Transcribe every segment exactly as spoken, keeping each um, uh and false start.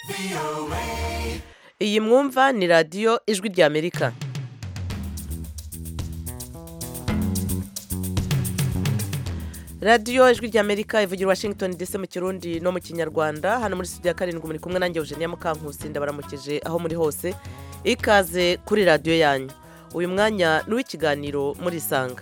iyi mwumva ni radiyo ijwi ry'Amerika. radiyo ijwi ry'Amerika ivugira Washington D C mu Kirundi no mu Kinyarwanda. Hano muri studio ya karindwi muri kumwe nanjye Eugenia Mukankusi, ndabaramukije aho muri hose. Ikaze kuri radiyo yanyu. Uyu mwanya ni uw'ikiganiro muri Isanga.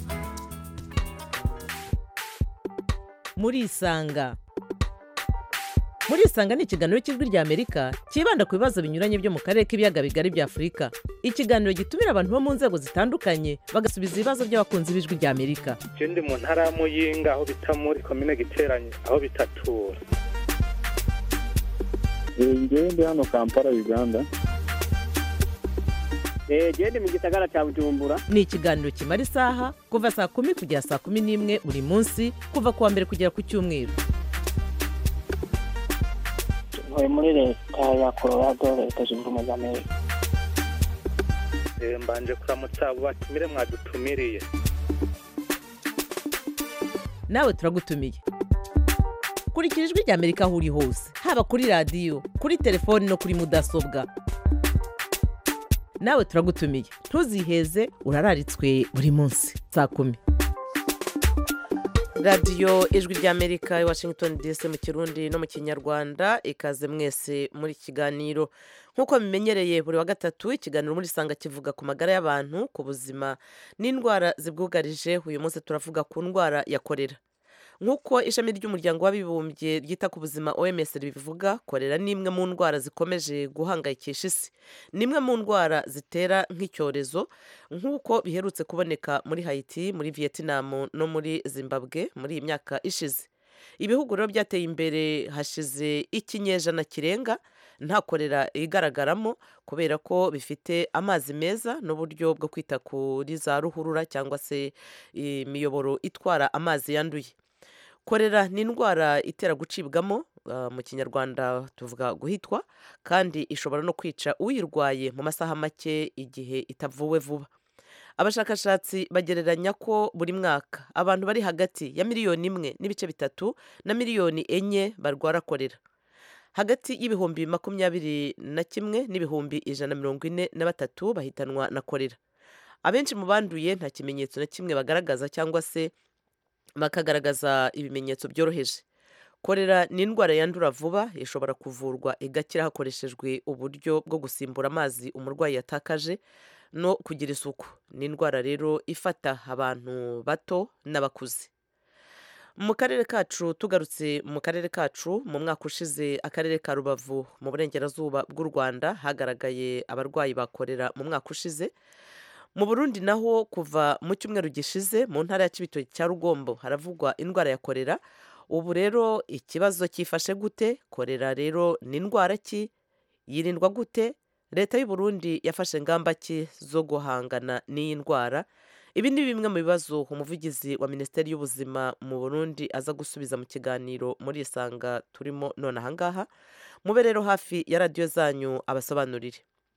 muri Isanga muri Isanga ni ikiganiro cy'ijwi ry'Amerika kibanda ku bibazo binyuranye byo mu karere k'ibiyaga bigari bya Afurika. Ikiganiro gitumira abantu bo mu nzego zitandukanye bagasubiza ibibazo by'abakunzi b'ijwi ry'Amerika. Je ndi mu ntara ya Muyinga aho bita muri commune Giteranye aho bitatura. Ngewe ndi hano Kampala Uganda. Eh je ndi mu gisagara cya Bujumbura. Ni ikiganiro kimara isaha kuva saa kumi kugera saa kumi n'imwe buri munsi kuva kuwa mbere kugera ku cyumweru. Ntuye muri leta ya Colorado, leta zunze ubumwe za Amerika. Eh mbanje kuramutsa abo batumire mwadutumiriye. Nawe turagutumiye. Kurikira ijwi ry'Amerika aho uri hose, haba kuri radiyo, kuri telefoni no kuri mudasobwa. Nawe turagutumiye. Ntuziheze, urararitswe buri munsi saa kumi. radiyo ijwi ry'Amerika i Washington D C mu Kirundi no mu Kinyarwanda. Ikaze mwese muri kiganiro. Nk'uko bimenyereye buri wa gatatu ikiganiro muri Isanga kivuga ku magara y'abantu, ku buzima n'indwara zibwugarije. Uyu munsi turavuga ku ndwara ya korera. Nk'uko ishami ry'umuryango w'abibumbye ryita ku buzima O M S ribivuga, korera ni imwe mu ndwara zikomeje guhangayikisha isi. Ni imwe mu ndwara zitera nk'icyorezo nk'uko biherutse kuboneka muri Haiti, muri Vietnam no muri Zimbabwe muri iyi myaka ishize. Ibihugu rero byateye imbere hashize ikinyejana kirenga nta korera igaragaramo kubera ko bifite amazi meza n'uburyo bwo kwita kuri za ruhurura cyangwa se imiyoboro itwara amazi yanduye. Korera ni indwara itera gucibwamo, uh, mu Kinyarwanda tuvuga guhitwa, kandi ishobora no kwica uyirwaye mu masaha make igihe itavuwe vuba. Abashakashatsi bagereranya ko buri mwaka abantu bari hagati ya miliyoni imwe n'ibice bitatu na miliyoni enye barwara korera. Hagati y'ibihumbi makumyabiri na kimwe n'ibihumbi ijana na mirongo ine na batatu bahitanwa na korera. Abenshi mu banduye nta kimenyetso na kimwe bagaragaza cyangwa se bakagaragaza ibimenyetso byoroheje. Korera ni indwara yandura vuba, ishobora kuvurwa igakira hakoreshejwe uburyo bwo gusimbura amazi umurwayi yatakaje no kugira isuku. Ni indwara rero ifata abantu bato n'abakuze. Mu karere kacu, tugarutse mu karere kacu, mu mwaka ushize akarere ka Rubavu mu burengerazuba bw'u Rwanda hagaragaye abarwayi bakorera mu mwaka ushize. Mu Burundi naho kuva mu cyumweru gishize mu ntara ya Cibitoke cya Rugombo haravugwa indwara ya korera. Ubu rero ikibazo cyifashe gute? Korera rero ni indwara ki? Yirindwa gute? Leta y'u Burundi yafashe ingamba ki zo guhangana n'iyi ndwara? Ibi ni bimwe mu bibazo umuvugizi wa Minisiteri y'Ubuzima mu Burundi aza gusubiza mu kiganiro muri Isanga turimo none aha ngaha. Mube rero hafi ya radiyo zanyu abasobanurire.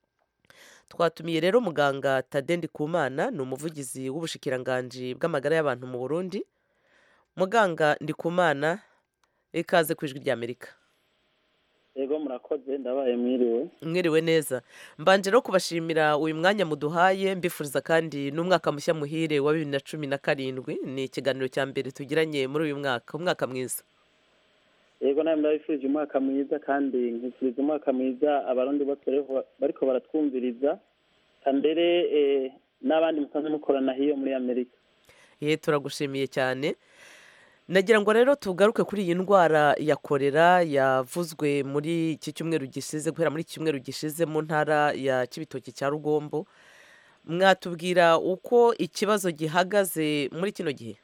Twatumiye rero muganga Tade Ndikumana, ni umuvugizi w'ubushikiranganji bw'amagara y'abantu mu Burundi. Muganga Ndikumana, ikaze ku ijwi ry'Amerika. Yego murakoze, ndabaye mwiriwe. Mwiriwe neza. Mbanje rero kubashimira uyu mwanya muduhaye, mbifuriza kandi n'umwaka mushya muhire wa bibiri na cumi na karindwi. Ni ikiganiro cya mbere tugiranye muri uyu mwaka, umwaka mwiza. Yego nawe ndabifurije umwaka mwiza kandi nkifuriza umwaka mwiza abarundi bose bariko baratwumviriza, kandere eh, n'abandi musanzwe mukorana hiyo muri Amerika. Ye turagushimiye cyane. Nagira ngo rero tugaruke kuri iyi ndwara ya korera yavuzwe muri iki cyumweru gishize, guhera muri iki cyumweru gishize mu ntara ya Cibitoke cya Rugombo. Mwatubwira uko ikibazo gihagaze muri kino gihe?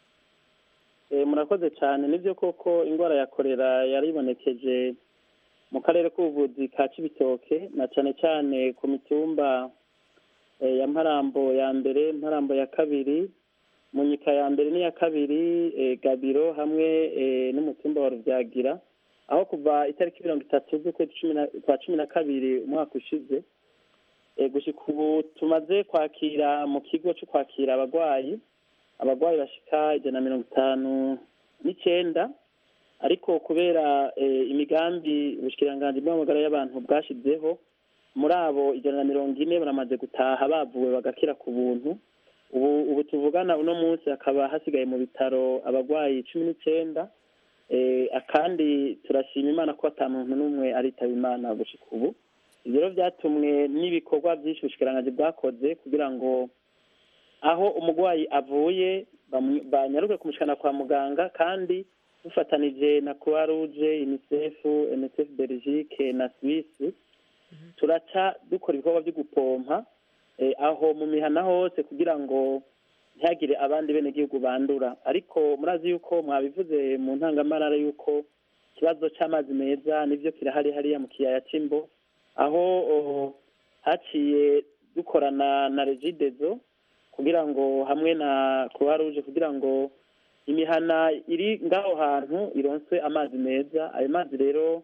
Eh murakoze cyane. Nibyo koko indwara ya korera yaribonekeje mu karere k'ubuvuzi ka Cibitoke, na cyane cyane ku mitumba eh, ya Mparambo ya mbere, Mparambo ya kabiri, Munyika ya mbere n'iya kabiri, e, Gabiro hamwe e, n'umutumba wa Ruvyagira, aho kuva itariki mirongo itatu z'ukwezi kwa cumi na kabiri umwaka ushize e, gushika ubu tumaze kwakira mu kigo cyo kwakira abagwayi abagwayi bashika ijana na mirongo itanu n'icyenda ariko kubera imigambi ubushikiranganji bw'amagara y'abantu bwashyizeho muri abo ijana na mirongo ine baramaze gutaha bavuwe bagakira ku buntu ubu ubu tuvugana uno munsi hakaba hasigaye mu bitaro abarwayi cumi n'icyenda kandi turashima imana ko ata muntu n'umwe aritaba imana gushika ubu ibyo rero byatumwe n'ibikorwa byinshi ubushikiranganji bwakoze kugira ngo aho umurwayi avuye banyaruke kumushikana kwa muganga kandi dufatanije na croix rouge unicef M S F Belgique na Suisse turaca dukora ibikorwa byo gupompa aho mu mihana hose kugira ngo ntihagire abandi bene gihugu bandura ariko murazi yuko mwabivuze mu ntangamarara yuko ikibazo cy'amazi meza nivyo kirahari hariya mu kiyaya c'Imbo aho haciye dukorana na Regideso kugira ngo hamwe na Croix Rouge kugira ngo imihana iri ngaho hantu ironswe amazi meza ayo mazi rero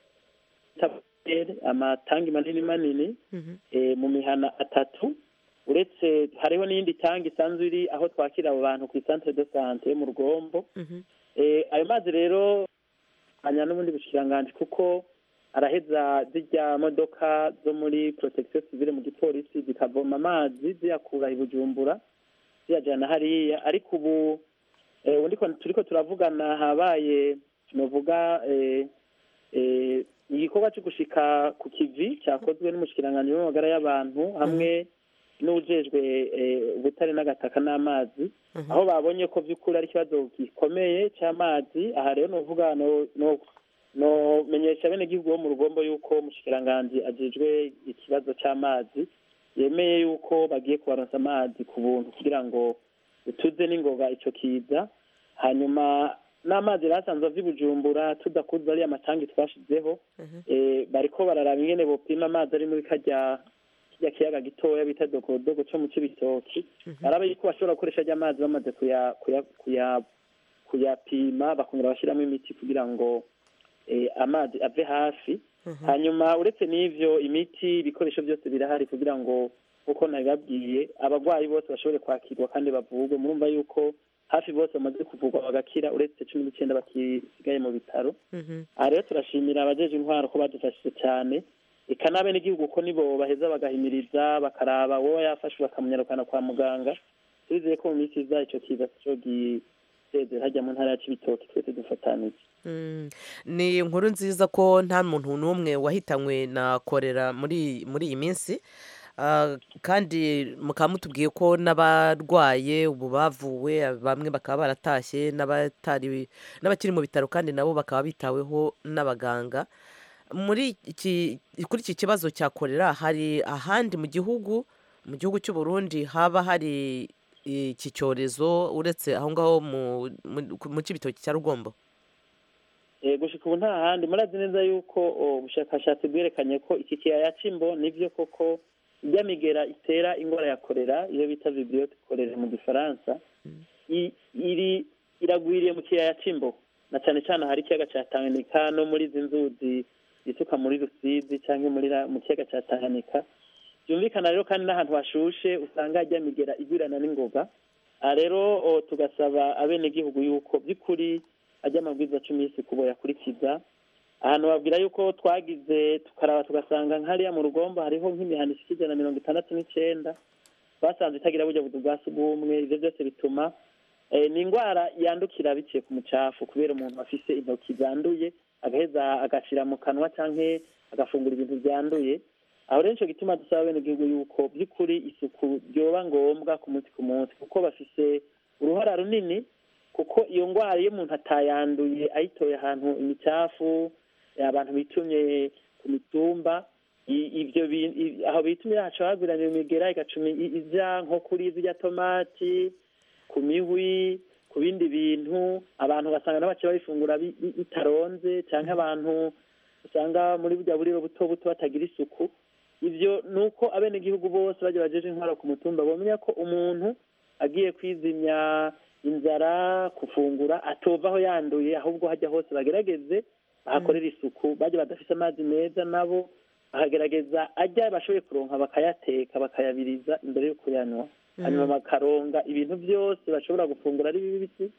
amatangi manini manini mu mihana atatu uretse hariho n'iyindi tangi isanzwe iri aho twakira abo bantu ku centre de santé mu Rugombo ayo mazi rero anya n'ubundi bushikiranganji kuko araheza zijya modoka zo muri protection civile mu gipolisi zikavoma amazi ziyakura i Bujumbura ziyajana hariya ariko ubu ndiko turiko turavugana habaye novuga igikorwa cyo gushika ku kivi cyakozwe n'umushikiranganji w'amagara y'abantu hamwe n'ujejwe ubutare n'agataka n'amazi aho babonye ko by'ukuri ari ikibazo gikomeye cy'amazi aha rero novuga no no menyesha bene gihugu bo mu Rugombo yuko umushikiranganji ajejwe ikibazo cy'amazi yemeye yuko bagiye kubaronsa amazi ku buntu kugira ngo utuze n'ingoga ico kiza hanyuma n'amazi rasanzwe vy'Ibujumbura tudakuza ari amatangi twashizeho eh bariko bararaba ingene bopima amazi ari muri kajya kijya kiyaga gitoya bita dogodogo cyo mu Cibitoki baraba yuko bashobora gukoresha ajya amazi bamaze kuya kuya kuyapima bakongera bashiramo imiti kugira ngo eh amazi ave hafi hanyuma uretse n'ivyo imiti ibikoresho byose birahari kugira ngo uko nabibabwiye abagwayi bose bashobore kwakirwa kandi bavugwe murumva yuko hafi bose bamaze kuvugwa bagakira uretse cumi n'icyenda bakisigaye mu bitaro aha rero turashimira abajeje intwaro ko badufashije cyane eka n'abene igihugu ko nibo baheza bagahimiriza bakaraba wowe yafashwe bakamunyarukana kwa muganga turizeye ko mu minsi iza ico kiza cyo gisezera hajya mu ntara ya Cibitoki twese dufatanije ni inkuru nziza ko nta muntu n'umwe wahitanywe na korera muri muri iyi minsi kandi mukaba mutubwiye ko n'abarwaye ubu bavuwe bamwe bakaba baratashye n'abakiri mu bitaro kandi nabo bakaba bitaweho n'abaganga muri iki kuri iki kibazo cya korera hari ahandi mu gihugu mu gihugu cy'u Burundi haba hari iki cyorezo uretse aho ngaho mu Cibitoki cya Rugombo gushika ubu nta handi murazi neza yuko ubushakashatsi bwerekanye ko iki kiyaya c'Imbo nivyo koko ibyamigera itera ingwara ya korera iyo bita vibrio korera mu gifaransa iri iragwiriye mu kiyaya c'Imbo na cyane cyane hari ikiyaga cya Tanganyika no muri zinzuzi ituka muri Rusizi cyangwa muri mu kiyaga cya Tanganyika byumvikana rero kandi n'ahantu hashushe usanga ibyamigera igwirana n'ingoga rero tugasaba abene gihugu yuko by'ukuri ajya amabwiriza cumi y'isuku boyakurikiza ahantu babwira yuko twagize tukaraba tugasanga nk'hariya mu Rugombo hariho nk'imihana ishika ijana na mirongo itandatu n'icyenda basanze itagira burya budu bwa sugumwe ivyo byose bituma ni ingwara yandukira biciye ku mucafu kubera umuntu afise intoki zanduye agaheza agashira mu kanwa canke agafungura ibintu byanduye aho rero ico gituma dusaba bene igihugu yuko by'ukuri isuku ryoba ngombwa ku munsi ku munsi kuko bafise uruhara runini kuko iyo ngwara iyo umuntu atayanduye ayitoye ahantu imicafu abantu bitumye ku mitumba ivyo aho bitumye haco hagwirana imigera igacumi ija nko kuri zirya tomati ku mihwi ku bindi bintu abantu basanga n'abace babifungura bitaronze canke abantu usanga muri burya buriro buto buto batagira isuku ivyo nuko abene igihugu bose baje bajeje intwaro ku mutumba bomenya ko umuntu agiye kwizimya inzara kufungura atovaho yanduye ahubwo hajya hose bagerageze ahakorera isuku baje badafise amazi meza nabo ahagerageza ajya bashoboye kuronka bakayateka bakayabiriza imbere yo kuyanywa hanyuma bakaronga ibintu byose bashobora gufungura ari bibisi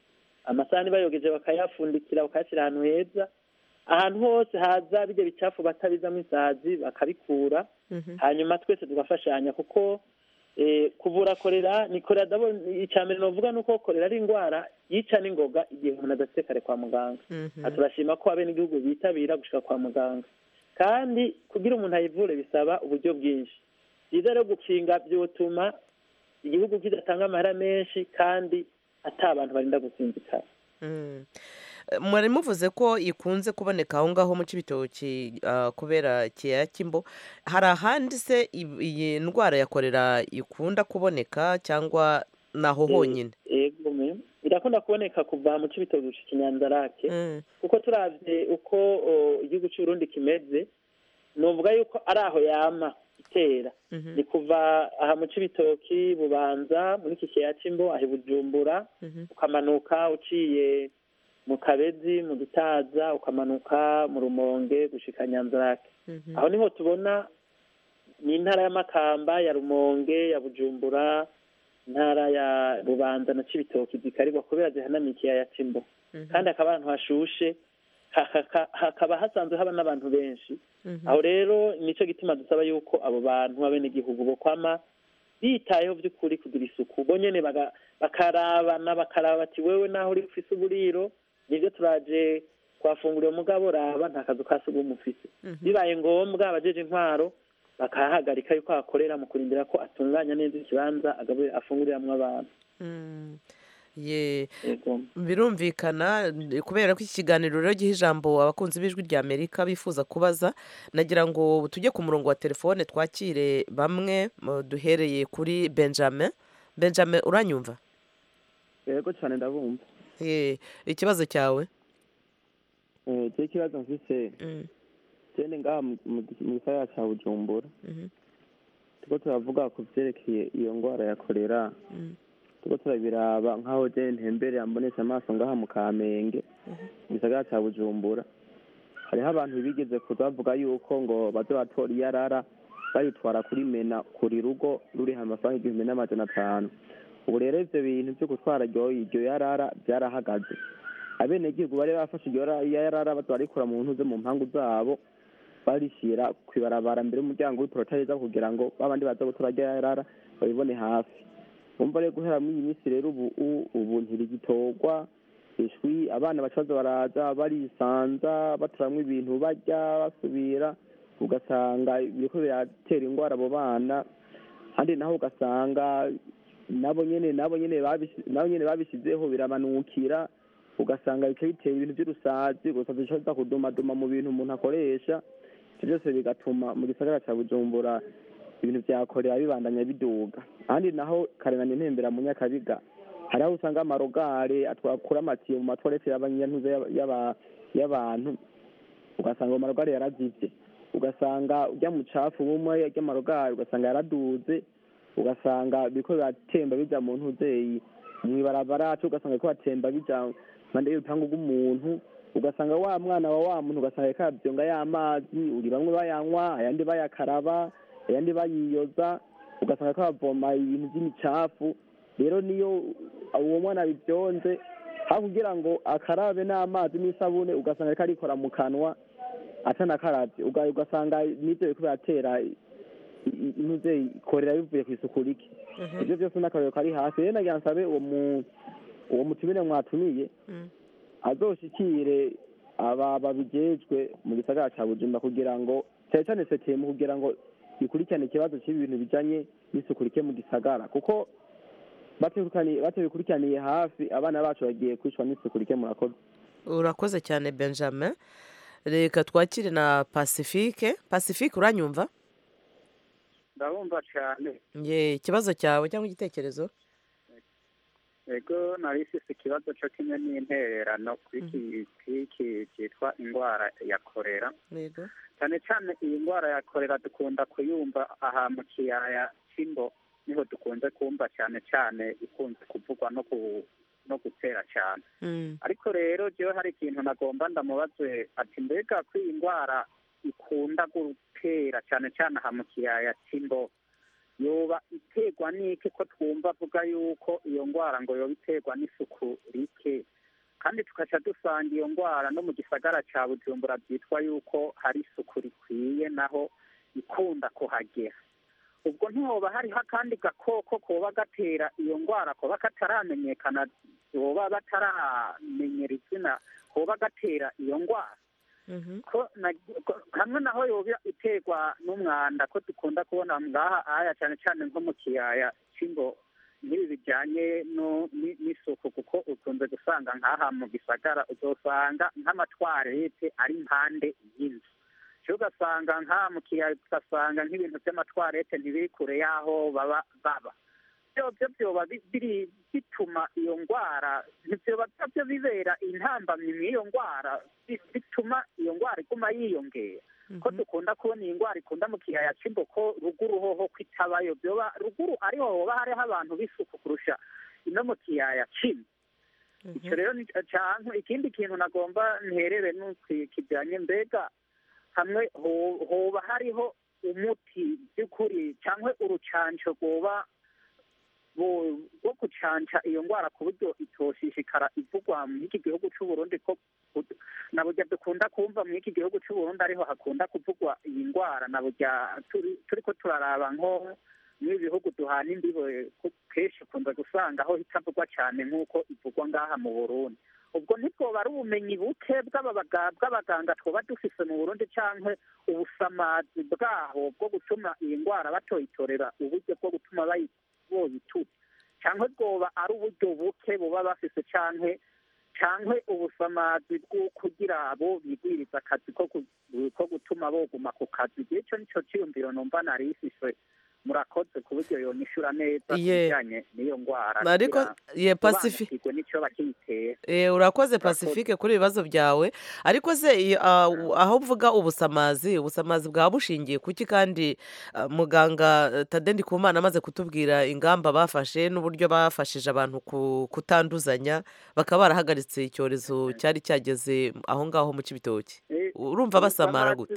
amasahani bayogeje bakayafundikira bakayashyira ahantu heza, ahantu hose haza bijya bicafu batabizamo isazi bakabikura, hanyuma twese tugafashanya kuko kuvura korera ni korera dabo icya mbere novuga nuko korera ari indwara yica n'ingoga igihe umuntu adafite kare kwa muganga. Turashima ko abenegihugu bitabira gushika kwa muganga, kandi kugira umuntu ayivure bisaba uburyo bwinshi. Byiza rero gukinga byotuma igihugu kidatanga amahera menshi kandi ata abantu barinda gusinzikara. Mwari muvuze ko ikunze kuboneka aho ngaho mu Cibitoki kubera kiyaya cy'imbo, hari ahandi se iyi ndwara ya korera ikunda kuboneka cyangwa naho honyine? Yego me irakunda kuboneka kuva mu Cibitoki gushika Nyanzarake, kuko turavye uko igihugu cy'u Burundi kimeze novuga yuko ari aho yama itera. Ni kuva aha mu Cibitoki, Bubanza, muri iki kiyaya cy'imbo, aho Bujumbura, ukamanuka uciye mu Kabezi, mu Gitaza, ukamanuka mu Rumonge gushika Nyanzarake. Aho niho tubona ni intara ya Makamba, ya Rumonge, ya Bujumbura, intara ya Bubanza na Cibitoki zikarigwa kubera zihanamiye ikiyaya cy'imbo, kandi hakaba ahantu hashushe, hakaba hasanzwe haba n'abantu benshi. Aho rero nico gituma dusaba yuko abo bantu abenegihugu bo kwama bitayeho by'ukuri kugira isuku, bo nyene bakarabana bakaraba bati wewe naho uri ufise uburiro nibyo turaje kwafungurira umugabo raba nta kazu ka sugumwe ufise. Bibaye ngombwa abajeje intwaro bakahagarika yuko akorera mu kurindira ko atunganya neza ikibanza afunguriramwo abantu. Ye birumvikana kubera ko iki kiganiro rero giha ijambo abakunzi b'ijwi rya Amerika bifuza kubaza, nagira ngo tujye ku murongo wa telefone twakire bamwe, duhereye kuri Benjamin. Benjamin, uranyumva? Yego cyane ndabumva. Eh, ikibazo cyawe? Eh, cyo kibazo mfise. Mm. Cyane ngaha mu gisagara cya Bujumbura. Mhm. Tuko turavuga ku byerekeye iyo ngwara ya kolera. Mhm. Tuko turabiraba nkaho je ntembere ambonesha amaso ngaha mu Kamenge. Mhm. Mu gisagara cya Bujumbura. Hariho abantu bigeze kuzavuga yuko ngo bazo batora iyarara bayitwara kuri mena kuri rugo ruri amafaranga igihumbi n'amajana atanu. Ubu rero ivyo bintu byo gutwara iryo yarara byarahagaze. Abenegihugu bari bafashe iryo yarara batwarikura mu ntuze mu mpangu zabo barishira kwibarabara mbere y'umuryango w'iproteza kugira ngo babandi baza gutora iryo yarara babibone hafi. Umva rero guhera muri iyi minsi rero ubu ubu ntirigitogwa ishwi, abana bacaza baraza barisanza baturamwe ibintu bajya basubira, ugasanga biriko biratera ingwara abo bana, kandi naho ugasanga nabo nyene nabo nyene nabo nyene babishizeho biramanukira, ugasanga bice bitera ibintu by'urusazi, ugasanga bica kudumaduma mu bintu umuntu akoresha. Byose bigatuma mu gisagara cya Bujumbura ibintu byakorera bibandanya biduga. Kandi naho karenganye ntembera mu Nyakabiga hari aho usanga amarogare atwakura amatiyo mu matwarete y'abanyantuze y'abantu, ugasanga amarogare yarazivye, ugasanga ujya mu cafu bumwe y'amarogare ugasanga yaraduze, ugasanga biko biratemba bija mu ntuzeyi mwibarabara cyo, ugasanga ko batemba bija mande y'urupangu rw'umuntu, ugasanga wa mwana wa wa muntu ugasanga kabyonga y'amazi, uri bamwe bayanywa ayandi bayakaraba ayandi bayiyoza, ugasanga ko bavoma ibintu by'imicafu. Rero niyo uwo mwana bibyonze aho kugira ngo akarabe n'amazi n'isabune, ugasanga karikora mu kanwa atanakarabye, ugasanga nibyo biko biratera inuze korera bivuye ku isuku rike. Ibyo byose n'akarero kari hasi. Rero nagira nsabe uwo mu uwo mutumire mwatumiye azoshikire aba babijejwe mu gisagara cya Bujumbura kugira ngo cyane cyane setemu kugira ngo ikurikirane ikibazo cy'ibintu bijanye n'isuku rike mu gisagara, kuko batekukani batebikurikiraniye hafi abana bacu bagiye kwishwa n'isuku rike. Murakoze. Urakoze cyane Benjamin. Reka twakire na Pacifique. Pacifique, uranyumva? Ndabumva cyane. Ye, ikibazo cyawe cyangwa igitekerezo? Ego narifise ikibazo cyo kimwe n'intererano kwiki kwiki cyitwa ingwara ya kolera. Yego. Cyane cyane iyi ngwara ya kolera dukunda kuyumva aha mu kiyaya cy'imbo, niho dukunze kumva cyane cyane ikunze kuvugwa no ku no gutera cyane. Mm. Ariko rero jewe hari ikintu nagomba ndamubaze ati mbega ko iyi ngwara ikunda gutera cyane cyane aha mu kiyaya cy'imbo yoba iterwa n'iki, ko twumva avuga yuko iyo ngwara ngo yoba iterwa n'isuku rike, kandi tugaca dusanga iyo ndwara no mu gisagara cya bujumbura byitwa yuko hari isuku rikwiye naho ikunda kuhagera. ubwo ntihoba hariho akandi gakoko koba gatera iyo ndwara koba kataramenyekana, boba bataramenyera izina, koba gatera iyo ndwara. ko hamwe naho yoba iterwa n'umwanda, ko dukunda kubona ngaha aya cyane cyane nko mu kiyaya cy'imbo n'ibi bijyanye n'isuku, kuko ukunze gusanga nk'aha mu gisagara uzosanga nk'amatwarete ari impande y'inzu, cyo ugasanga nk'aha mu kiyaya ugasanga nk'ibintu by'amatwarete ntibiri kure y'aho baba baba. byobyo byoba biri bituma iyo ndwara, ntibyoba byo bibera intambamyi mw'iyo ndwara, bituma iyo ndwara iguma yiyongera. ko dukunda kubona iyi ndwara ikunda mu kiyaya cy'imbo ko ruguru hoho kwitabayo, byoba ruguru ariho hoba hariho abantu b'isuku kurusha ino mu kiyaya cy'imbo. icyo rero cyangwa ikindi kintu nagomba nterere kijyanye, mbega hamwe hoba hariho umuti by'ukuri cyangwa urucanco rwoba bwo gucanca iyo ndwara ku buryo itoshishikara ivugwa muri iki gihugu cy'u Burundi, ko na burya dukunda kumva muri iki gihugu cy'u Burundi ariho hakunda kuvugwa iyi ndwara, na burya turi ko turaraba nko muri bihugu duhana imbibe kenshi ukunze gusanga aho itavugwa cyane nk'uko ivugwa ngaha mu Burundi. ubwo ntibwoba ari ubumenyi buke bw'abaganga twoba dufise mu Burundi, cyangwa ubusamazi bwaho bwo gutuma iyi ndwara batoyitorera uburyo bwo gutuma boyituta, cyangwa bwoba ari uburyo buke buba bafise, cyangwa cyangwa ubusamazi bwo kugira abo bigwiriza akazi ko gutuma boguma ku kazi. icyo nicyo cyiyumviro numva nari ifise. murakoze ku buryo yonyishura neza bijyanye n'iyo ndwara, ariko ye Pacifique nicyo bakiyitera. eh urakoze Pacifique kuri ibibazo byawe. ariko se aho mvuga ubusamazi ubusamazi bwa bushingiye kuki? kandi muganga Tade Ndikumana amaze kutubwira ingamba bafashe n'uburyo bafashije abantu kutanduzanya, bakaba barahagaritse icyorezo cyari cyageze aho ngaho mu Cibitoke. urumva basamara gute?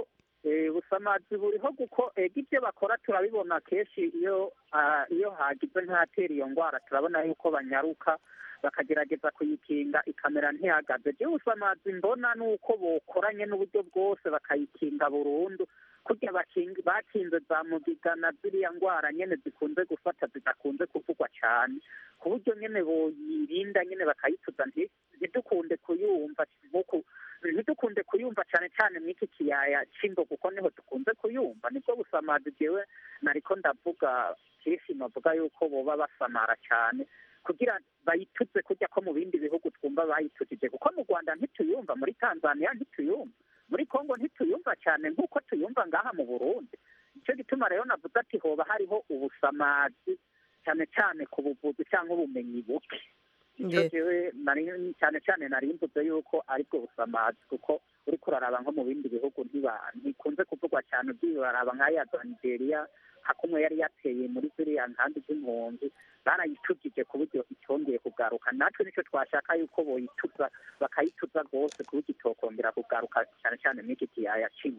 ubusamazi buriho kuko ibyo bakora turabibona kenshi, iyo iyo hagize nk'atera iyo ndwara turabona yuko banyaruka bakagerageza kuyikinga ikamera ntihagaze. byo ubusamazi mbona ni uko bokoranye n'uburyo bwose bakayikinga burundu, kugira bakinze za mugigana ziriya ndwara nyine zikunze gufata zidakunze kuvugwa cyane, ku buryo nyine boyirinda nyine bakayituza ntidukunde kuyumva nk'uko ntidukunde kuyumva cyane cyane muri iki kiyaya cy'imbo, kuko niho dukunze kuyumva. nibwo busamazi jewe nariko ndavuga kenshi navuga yuko boba basamara cyane kugira bayituze kujya ko mu bindi bihugu twumva bayitutije, kuko mu Rwanda ntituyumva, muri Tanzania ntituyumva, muri Kongo ntituyumva cyane nk'uko tuyumva ngaha mu Burundi. nicyo gituma rero navuze ati hoba hariho ubusamazi cyane cyane ku buvuzi cyangwa ubumenyi buke. icyo jewe cyane cyane nari mvuze yuko aribwo busamazi, kuko uri kuraraba nko mu bindi bihugu ntikunze kuvugwa cyane, by'ibaraba nk'aya za Nigeria hakumwe yari yateye muri ziriya nkambi z'impunzi, barayitujije ku buryo itongeye kugaruka. natwe nicyo twashaka yuko boyituza bakayituza rwose ku buryo itokongera kugaruka cyane cyane muri iki kiyaya kimwe.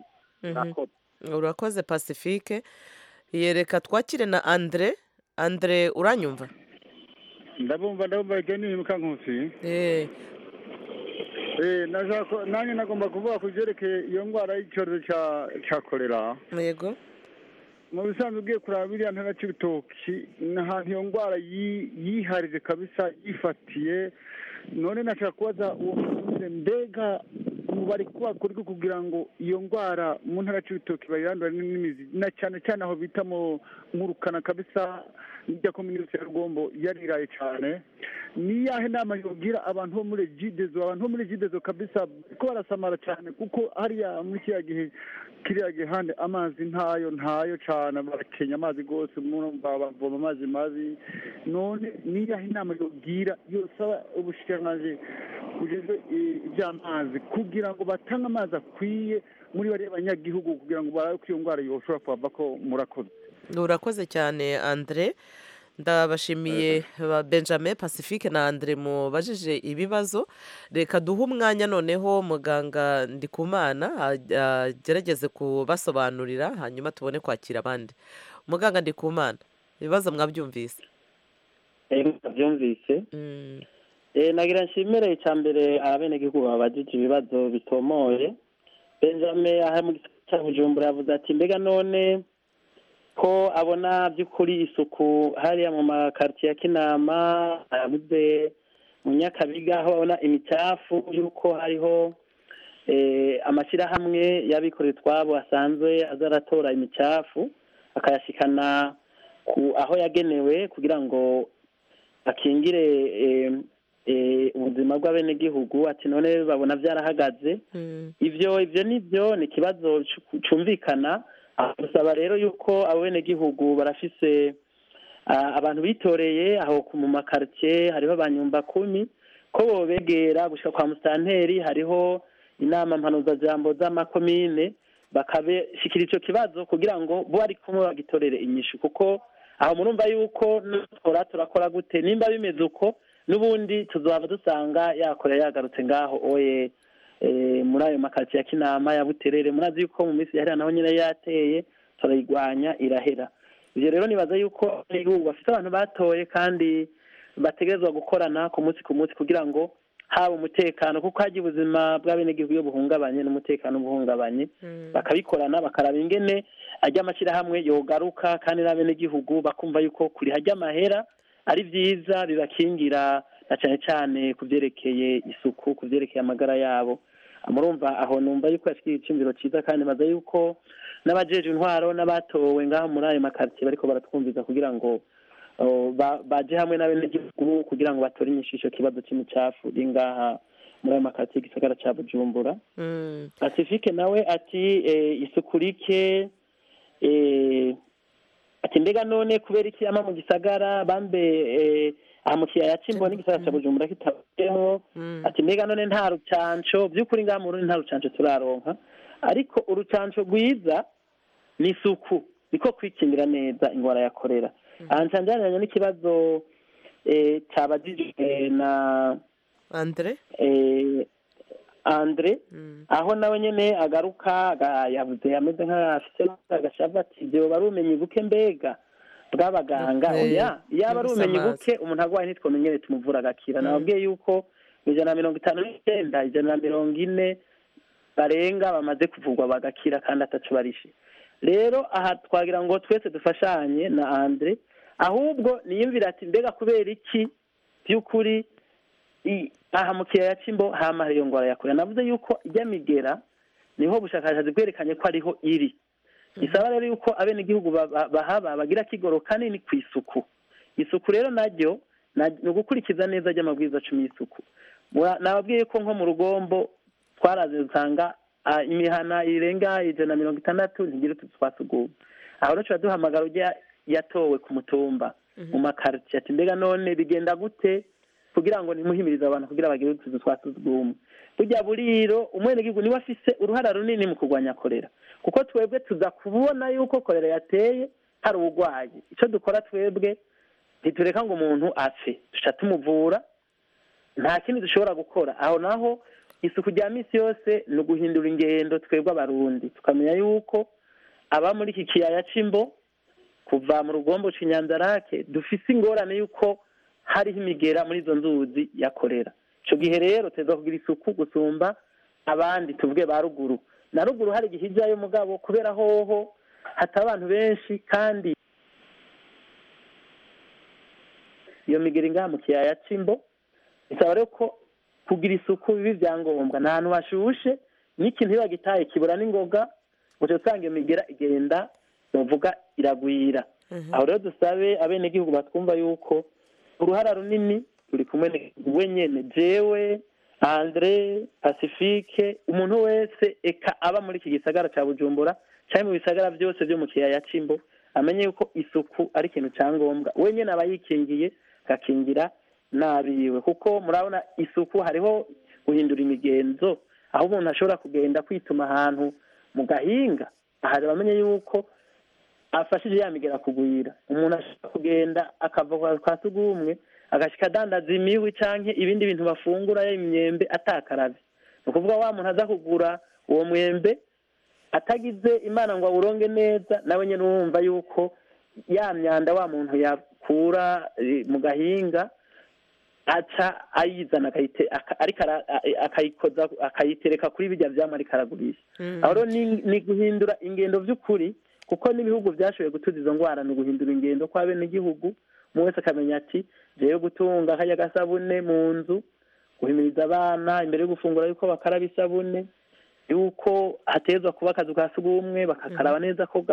urakoze Pacifique. yereka twakire na Andre. Andre uranyumva? ndabumva ndabumva icyo ni Mukankusi. eh eh nashaka nanjye nagomba kuvuga ku byerekeye iyo ndwara y'icyorezo cya cya kolera. yego, mu bisanzwe ugiye kuraba biriya ntara cy'ibitoki n'ahantu iyo ndwara yiharije kabisa yifatiye. none nashaka kubaza uwo mbega bari kubakora kugira ngo iyo ndwara mu ntara cy'ibitoki bayirandura n'imizi, na cyane cyane aho bita mu nkurukana kabisa n'ijya kominisi ya Rugombo yariraye cyane. ni yahe nama yogira abantu bo muri Jidezo? abantu bo muri Jidezo kabisa ko barasamara cyane, kuko hariya muri kiriya gihe kiriya gihande amazi ntayo ntayo cyane, barakenya amazi rwose, bavoma amazi mabi. none ni yahe inama yogira yosaba ubushikiranganji bujejwe iby'amazi kugira ngo batange amazi akwiye muri bariya banyagihugu, kugira ngo barabe ko iyo ndwara yoshobora kuhava ko? murakoze. urakoze cyane Andre. ndabashimiye Benjamin, Pacifique na Andre mubajije ibibazo. reka duhe umwanya noneho muganga Ndikumana agerageze kubasobanurira, hanyuma tubone kwakira abandi. muganga Ndikumana, ibibazo mwabyumvise? mwabyumvise. nagira nshimire icya mbere abenegihugu babajije ibibazo bitomoye. Benjamin aha mu gisagara cya Bujumbura yavuze ati mbega none ko abona by'ukuri isuku hariya mu makaritiye ya Kinama, yavuze mu Nyakabiga aho babona imicafu y'uko hariho amashyirahamwe y'abikorera utwabo asanzwe aza aratora imicafu akayashikana aho yagenewe kugira ngo akingire ubuzima bw'abenegihugu. Ati none babona byarahagaze. Ibyo ibyo nibyo ni ikibazo cyumvikana. Gusaba rero yuko abenegihugu barafise abantu bitoreye aho mu makaritiye hariho abanyumba kumi ko bobegera gushika kwa musitanteri, hariho inama mpanuzajambo z'amakomine bakabeshikira icyo kibazo kugira ngo bo ari kumwe bagitorere inyishu, kuko aho murumva yuko nutora turakora gute nimba bimeze uko n'ubundi tuzaba dusanga yakora yagarutse ngaho oye muri ayo makaritiye ya Kinama ya Buterere. Murazi yuko mu minsi yahera naho nyine yateye turayigwanya irahera. Ibyo rero nibaza yuko bafite abantu batoye kandi bategerezwa gukorana ku munsi ku munsi kugira ngo haba umutekano, kuko hagiye ubuzima bw'abenegihugu iyo buhungabanye n'umutekano buhungabanye, bakabikorana bakaraba ingene ajya amashyirahamwe yogaruka kandi n'abenegihugu bakumva yuko kuri hajya amahera ari byiza bibakingira na cyane cyane ku byerekeye isuku, ku byerekeye amagara yabo. Murumva aho numva yuko yashyikiye icyumviro cyiza kandi maze yuko n'abajeje intwaro n'abatowe ngaho muri ayo makaritiye bariko baratwumviza kugira ngo baje hamwe n'abenegihugu kugira ngo batore inyishu icyo kibazo cy'imicafu iri ngaha muri ayo makaritiye y'igisagara cya Bujumbura. Pacifique nawe ati isuku rike, ati mbega none kubera iki ama mu gisagara bambe aha mu kiyaya c'Imbo n'igisagara cya Bujumbura kitabeho. Ati mbega none nta rucanco, by'ukuri ngaha mu Burundi nta rucanco turaronka, ariko urucanco rwiza ni isuku, niko kwikingira neza ingwara ya korera. Aha ncanjaniranye n'ikibazo cyabajijwe na Andre Andre aho nawe nyene agaruka yavuze yameze nk'afise agashava ati ibyo barumenye buke mbega bw'abaganga. Oya, yaba arumenye buke umuntu agwaye ntitwomenyere tumuvura agakira. Nababwiye yuko ijana na mirongo itanu n'icyenda ijana na mirongo ine barenga bamaze kuvurwa bagakira kandi atacu barishe. Rero aha twagira ngo twese dufashanye na Andre, ahubwo niyumvira ati mbega kubera iki by'ukuri aha mu kiyaya c'Imbo hama iyo ngwara yakora. Navuze yuko ijya migera niho bushakashatsi bwerekanye ko ariho iri. Isaba rero yuko abenegihugu bahaba bagira kigoro kanini ku isuku. Isuku rero naryo ni ugukurikiza neza ry'amabwiriza cumi y'isuku. Nababwiye ko nko mu Rugombo twaraze usanga imihana irenga ijana na mirongo itandatu ntigira utuzu twa sugumwe. Aho rero duhamagara ujya yatowe ku mutumba mu makaritiye ati mbega none bigenda gute kugira ngo nimuhimirize abantu kugira bagire utuzu twa sugumwe. Burya buriro umwenegihugu niwe afise uruhara runini mu kurwanya korera, kuko twebwe tuza kubona yuko korera yateye hari ubugwayi. Icyo dukora twebwe ntitureka ngo umuntu apfe, duca tumuvura, nta kindi dushobora gukora. Aho naho isuku rya misi yose ni uguhindura ingendo twebwe abarundi, tukamenya yuko aba muri iki kiyaya c'Imbo kuva mu Rugombo c'Inyanzarake dufise ingorane yuko hariho imigera muri izo nzuzi ya korera. Ico gihe rero teza kugira isuku gusumba abandi, tuvuge ba ruguru na ruguru hari igihijayo mugabo kubera hoho hata abantu benshi kandi iyo migera ngaha mu kiyaya c'Imbo. Isaba rero ko kugira isuku bibi byangombwa, nta hantu hashushe n'ikintu iyo bagitaye kibura n'ingoga uca usanga iyo migera igenda bavuga iragwira. Aho rero dusabe abenegihugu batwumva yuko uruhara runini turi kumwe wenyene, jewe Andre, Pacifique, umuntu wese eka aba muri iki gisagara cya Bujumbura cyangwa mu bisagara byose byo mu kiyaya c'Imbo amenye yuko isuku ari ikintu cyangombwa. Wenyene aba yikingiye gakingira nabiwe, kuko murabona isuku hariho guhindura imigenzo, aho umuntu ashobora kugenda kwituma ahantu mu gahinga ahari bamenye yuko afashije yamigera kugwira. Umuntu ashobora kugenda akava kwa sugumwe agashika dandaza imiwi canke ibindi bintu bafungura y'imyembe atakaravye. Ni ukuvuga wa muntu aza kugura uwo mwembe atagize Imana ngo awuronge neza, nawe nyene wumva yuko ya myanda wa muntu yakura mu gahinga aca ayizana ariko akayikoza akayitereka kuri bijya vyamwe ariko aragurisha aho rero ni guhindura ingendo vy'ukuri kuko n'ibihugu vyashoboye gutuza izo ngwara ni guhindura ingendo kwa bene igihugu mu wese akamenya ati jewe gutunga kajya gasabune mu nzu guhimiriza abana imbere yo gufungura yuko bakaraba isabune yuko hatezwa kuba akazu ka sugumwe bakakaraba neza ko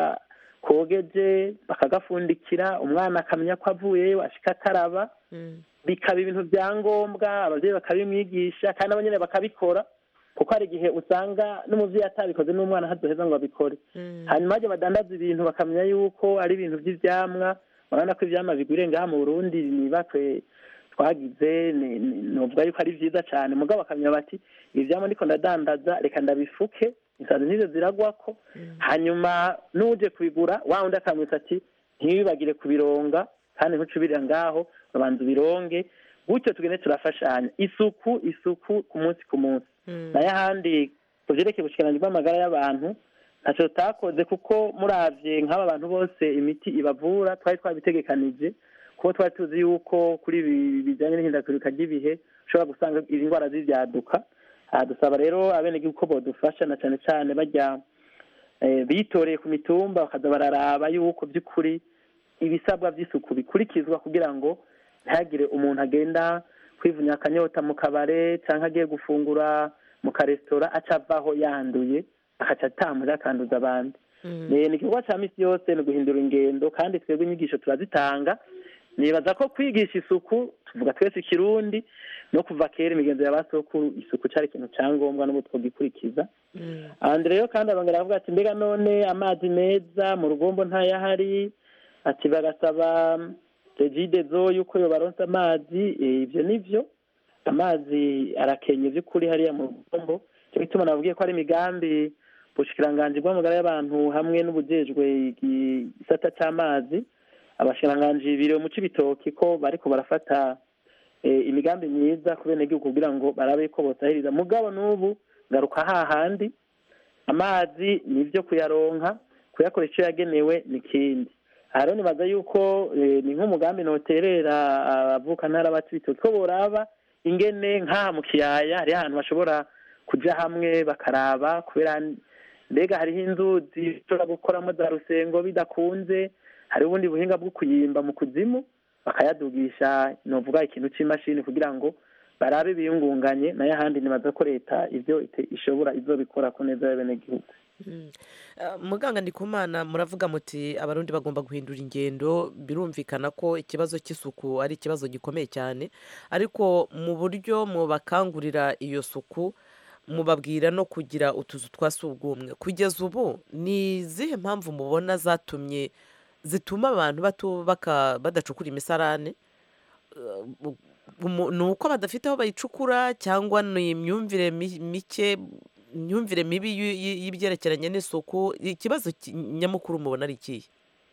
kogeje bakagafundikira umwana akamenya ko avuyeyo ashika akaraba bikaba ibintu bya ngombwa abavyeyi bakabimwigisha kandi abanyene bakabikora kuko hari igihe usanga n'umuvyeyi atabikoze n'umwana hazoheza ngo abikore hanyuma aje badandaza ibintu bakamenya yuko ari ibintu vy'ivyamwa urabona ko ivyamwa bigwire ngaha mu Burundi nibakwe twagize novuga yuko ari vyiza cane mugabo bakamenya bati ivyamwa ndiko ndadandaza reka ndabifuke insazi nizo ziragwako hanyuma n'uje kubigura wa undi akamwita ati ntibibagire kubironga kandi ntucubirira ngaho babanza ubironge gutyo tugende turafashanya isuku isuku ku munsi ku munsi nayo ahandi kuvyerekeye ubushikiranganji bw'amagara y'abantu ntacyo tutakoze kuko muravye nk'aba bantu bose imiti ibavura twari twabitegekanije kuko twari tuzi yuko kuri ibi bijanye n'ihindagurika ry'ibihe ushobora gusanga izi ndwara zivyaduka dusaba rero abenegihugu ko bodufasha na cane cane barya bitoreye ku mitumba bakaza bararaba yuko vy'ukuri ibisabwa vy'isuku bikurikizwa kugira ngo ntihagire umuntu agenda kwivunya akanyota mu kabare canke agiye gufungura mu karesitora aca avaho yanduye akaca atamura akanduza abandi ni igikorwa ca misi yose ni guhindura ingendo kandi twebwe inyigisho turazitanga nibaza ko kwigisha isuku tuvuga twese ikirundi no kuva kera imigenzo ya basokuru isuku cari ikintu ca ngombwa n'ubu twogikurikiza abandi rero kandi abangara bavuga ati mbega none amazi meza mu rugombo ntayahari ati bagasaba regide zo yuko yo baronsa amazi ivyo nivyo amazi arakenye vy'ukuri hariya mu rugombo cyo bituma navugiye ko ari imigambi bushikiranganji bw'amagara y'abantu hamwe n'ubujejwe igisata c'amazi abashikiranganji biriwe mu Cibitoki ko bariko barafata imigambi myiza ku benegihugu kugira ngo barabe ko botahiriza mugabo n'ubu ngaruka hahandi amazi nivyo kuyaronka kuyakoresha ico yagenewe n'ikindi haro nibaza yuko ni nk'umugambi noterera abavuka ntara bacibitoki ko boraba ingene nk'aha mu kiyaya hari ahantu bashobora kuja hamwe bakaraba kubera mbega hariho inzuzi zishobora gukoramo za rusengo bidakunze hari ubundi buhinga bwo kuyimba mu kuzimu bakayadugisha novuga ikintu c'imashini kugira ngo barabe biyungunganye nayo ahandi nibaza ko leta ivyo ishobora izobikora ko neza y'abenegihugu muganga Ndikumana muravuga muti abarundi bagomba guhindura ingendo birumvikana ko ikibazo cy'isuku ari ikibazo gikomeye cyane ariko mu buryo mu bakangurira iyo suku mubabwira no kugira utuzu twa sugumwe kugeza ubu ni izihe mpamvu mubona zatumye zituma abantu batubaka badacukura imisarane ni uko badafite aho bayicukura cyangwa ni imyumvire mike imyumvire mibi y'ibyerekeranye n'isuku ikibazo nyamukuru mubona ari ikihe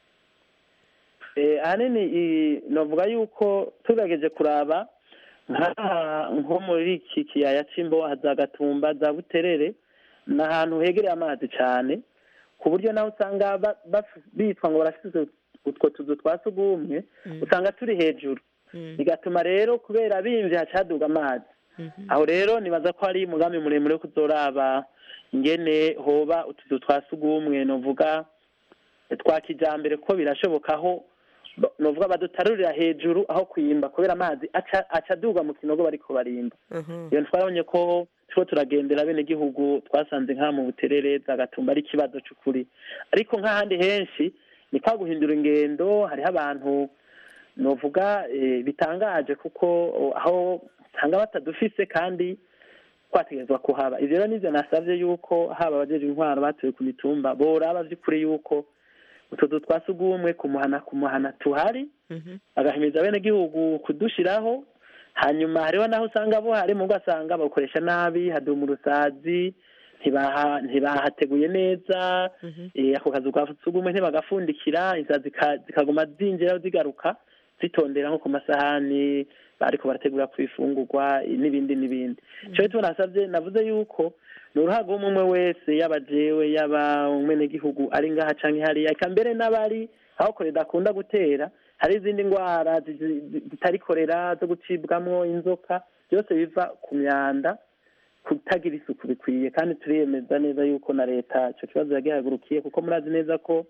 ahanini navuga yuko tugerageje kuraba nko muri iki kiyaya c'imbo za Gatumba za Buterere ni ahantu hegereye amazi cyane ku buryo nawe usanga bitwa ngo barafite utwo tuzu twa sugumwe usanga turi hejuru bigatuma rero kubera bimvye hacaduga amazi aho rero nibaza ko ari umugambi muremure wo kuzoraba ingene hoba utuzu twa sugumwe novuga twa kijambere ko birashobokaho novuga badutarurira hejuru aho kuyimba kubera amazi acaduga mu kinogo bariko barimba iyo twabonye ko tuko turagendera bene gihugu twasanze nka mu Buterere za Gatumba ari kibazo cy'ukuri ariko nk'ahandi henshi ni kwa guhindura ingendo hariho abantu novuga bitangaje kuko aho tanga batadufise kandi kwategezwa kuhaba ivyo rero nivyo nasavye yuko haba abajeje intwaro batuye ku mitumba boraba vy'ukuri yuko utuzu twasugumwe kumuhana kumuhana tuhari agahimiza bene gihugu kudushiraho hanyuma hariho naho usanga bo hari mu gasanga bakoresha nabi haduma urusazi ntibaha ntibahateguye neza ako kazu kasugumwe ntibagafundikira insazi zikaguma zinjira zigaruka zitondera nko ku masahani ariko barategura ku ifungurwa n'ibindi n'ibindi cyo tunasabye navuze yuko ni uruhago umwe wese yaba jewe yaba umwenegihugu ari ngaha canke hariya eka mbere n'abari aho korera akunda gutera hari izindi ndwara zitari korera zo gucibwamwo inzoka byose biva ku myanda kutagira isuku bikwiye kandi turiyemeza neza yuko na leta icyo kibazo yagihagurukiye kuko murazi neza ko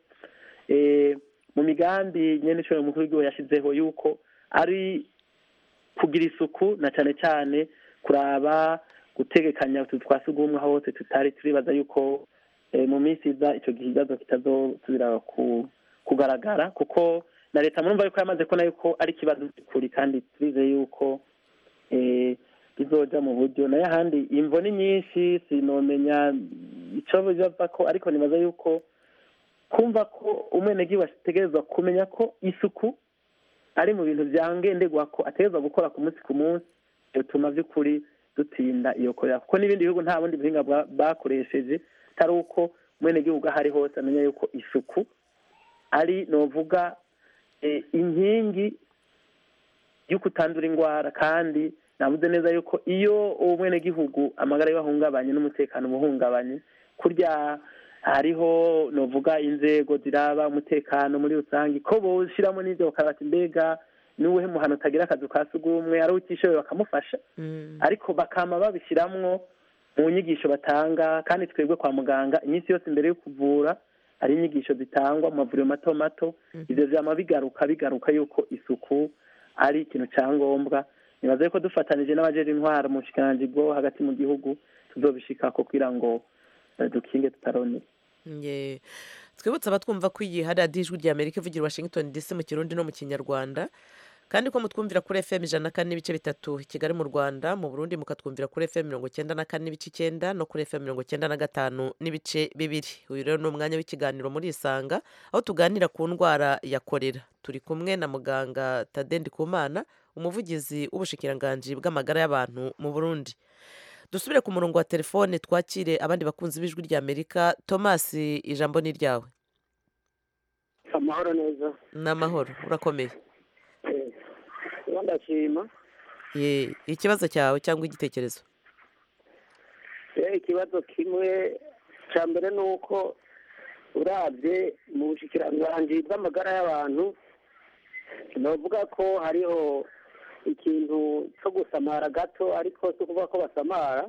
mu migambi nyene ishobora umukuru w'igihugu yashizeho yuko ari kugira isuku na cyane cyane kuraba gutegekanya utu twa sugumwe aho hose tutari turibaza yuko mu minsi iza icyo kibazo kitazosubira kugaragara kuko na leta murumva yuko yamaze kubona yuko ari ikibazo cy'ukuri kandi turizeye yuko bizoja mu buryo nayo ahandi imvo ni nyinshi sinomenya icyo biva ko ariko nibaza yuko kumva ko umwenegihugu ategerezwa kumenya ko isuku ari mu bintu byangendegwa ko ategerezwa gukora ku munsi ku munsi bituma by'ukuri dutinda iyo korera kuko n'ibindi bihugu nta bundi buhinga bakoresheje atari uko umwenegihugu aho ari hose amenya yuko isuku ari novuga inkingi yo kutandura indwara kandi navuze neza yuko iyo uwo mwenegihugu amagara y'abahungabanye n'umutekano umuhungabanye kurya hariho novuga inzego ziraba umutekano muri rusange ko boshyiramo n'ibyo bakarata mbega n'uwuhe muhano utagira akazu ka sugumwe ari utishoboye bakamufasha ariko bakama babishyiramo mu nyigisho batanga kandi twebwe kwa muganga iminsi yose imbere yo kuvura hari inyigisho zitangwa mu mavuriro mato mato ibyo vyama bigaruka bigaruka yuko isuku ari ikintu cyangombwa nibaza yuko dufatanije n'abajeje intwaro mu bushikiranganji bwo hagati mu gihugu tuzobishikako kugira ngo dukinge tutarone twibutse abatwumva ko iyi hari radiyo ijwi rya amerika ivugira washington dc mu kirundi no mu kinyarwanda kandi ko mutwumvira kuri fm ijana na kane n'ibice bitatu kigali mu rwanda mu burundi mukatwumvira kuri fm mirongo icyenda na kane n'ibice icyenda no kuri fm mirongo icyenda na gatanu n'ibice bibiri uyu rero ni umwanya w'ikiganiro muri isanga aho tuganira ku ndwara ya korera turi kumwe na muganga Tade Ndikumana umuvugizi w'ubushikiranganji bw'amagara y'abantu mu burundi dusubire ku murongo wa telefone twakire abandi bakunzi b'ijwi rya amerika Thomas ijambo ni ryawe. amahoro neza n'amahoro urakomeye ndashima ye ikibazo cyawe cyangwa igitekerezo ikibazo kimwe cya mbere ni uko urabye mu bushikiranganji bw'amagara y'abantu navuga ko hariho ikintu cyo gusamara gato ariko si ukuvuga ko basamara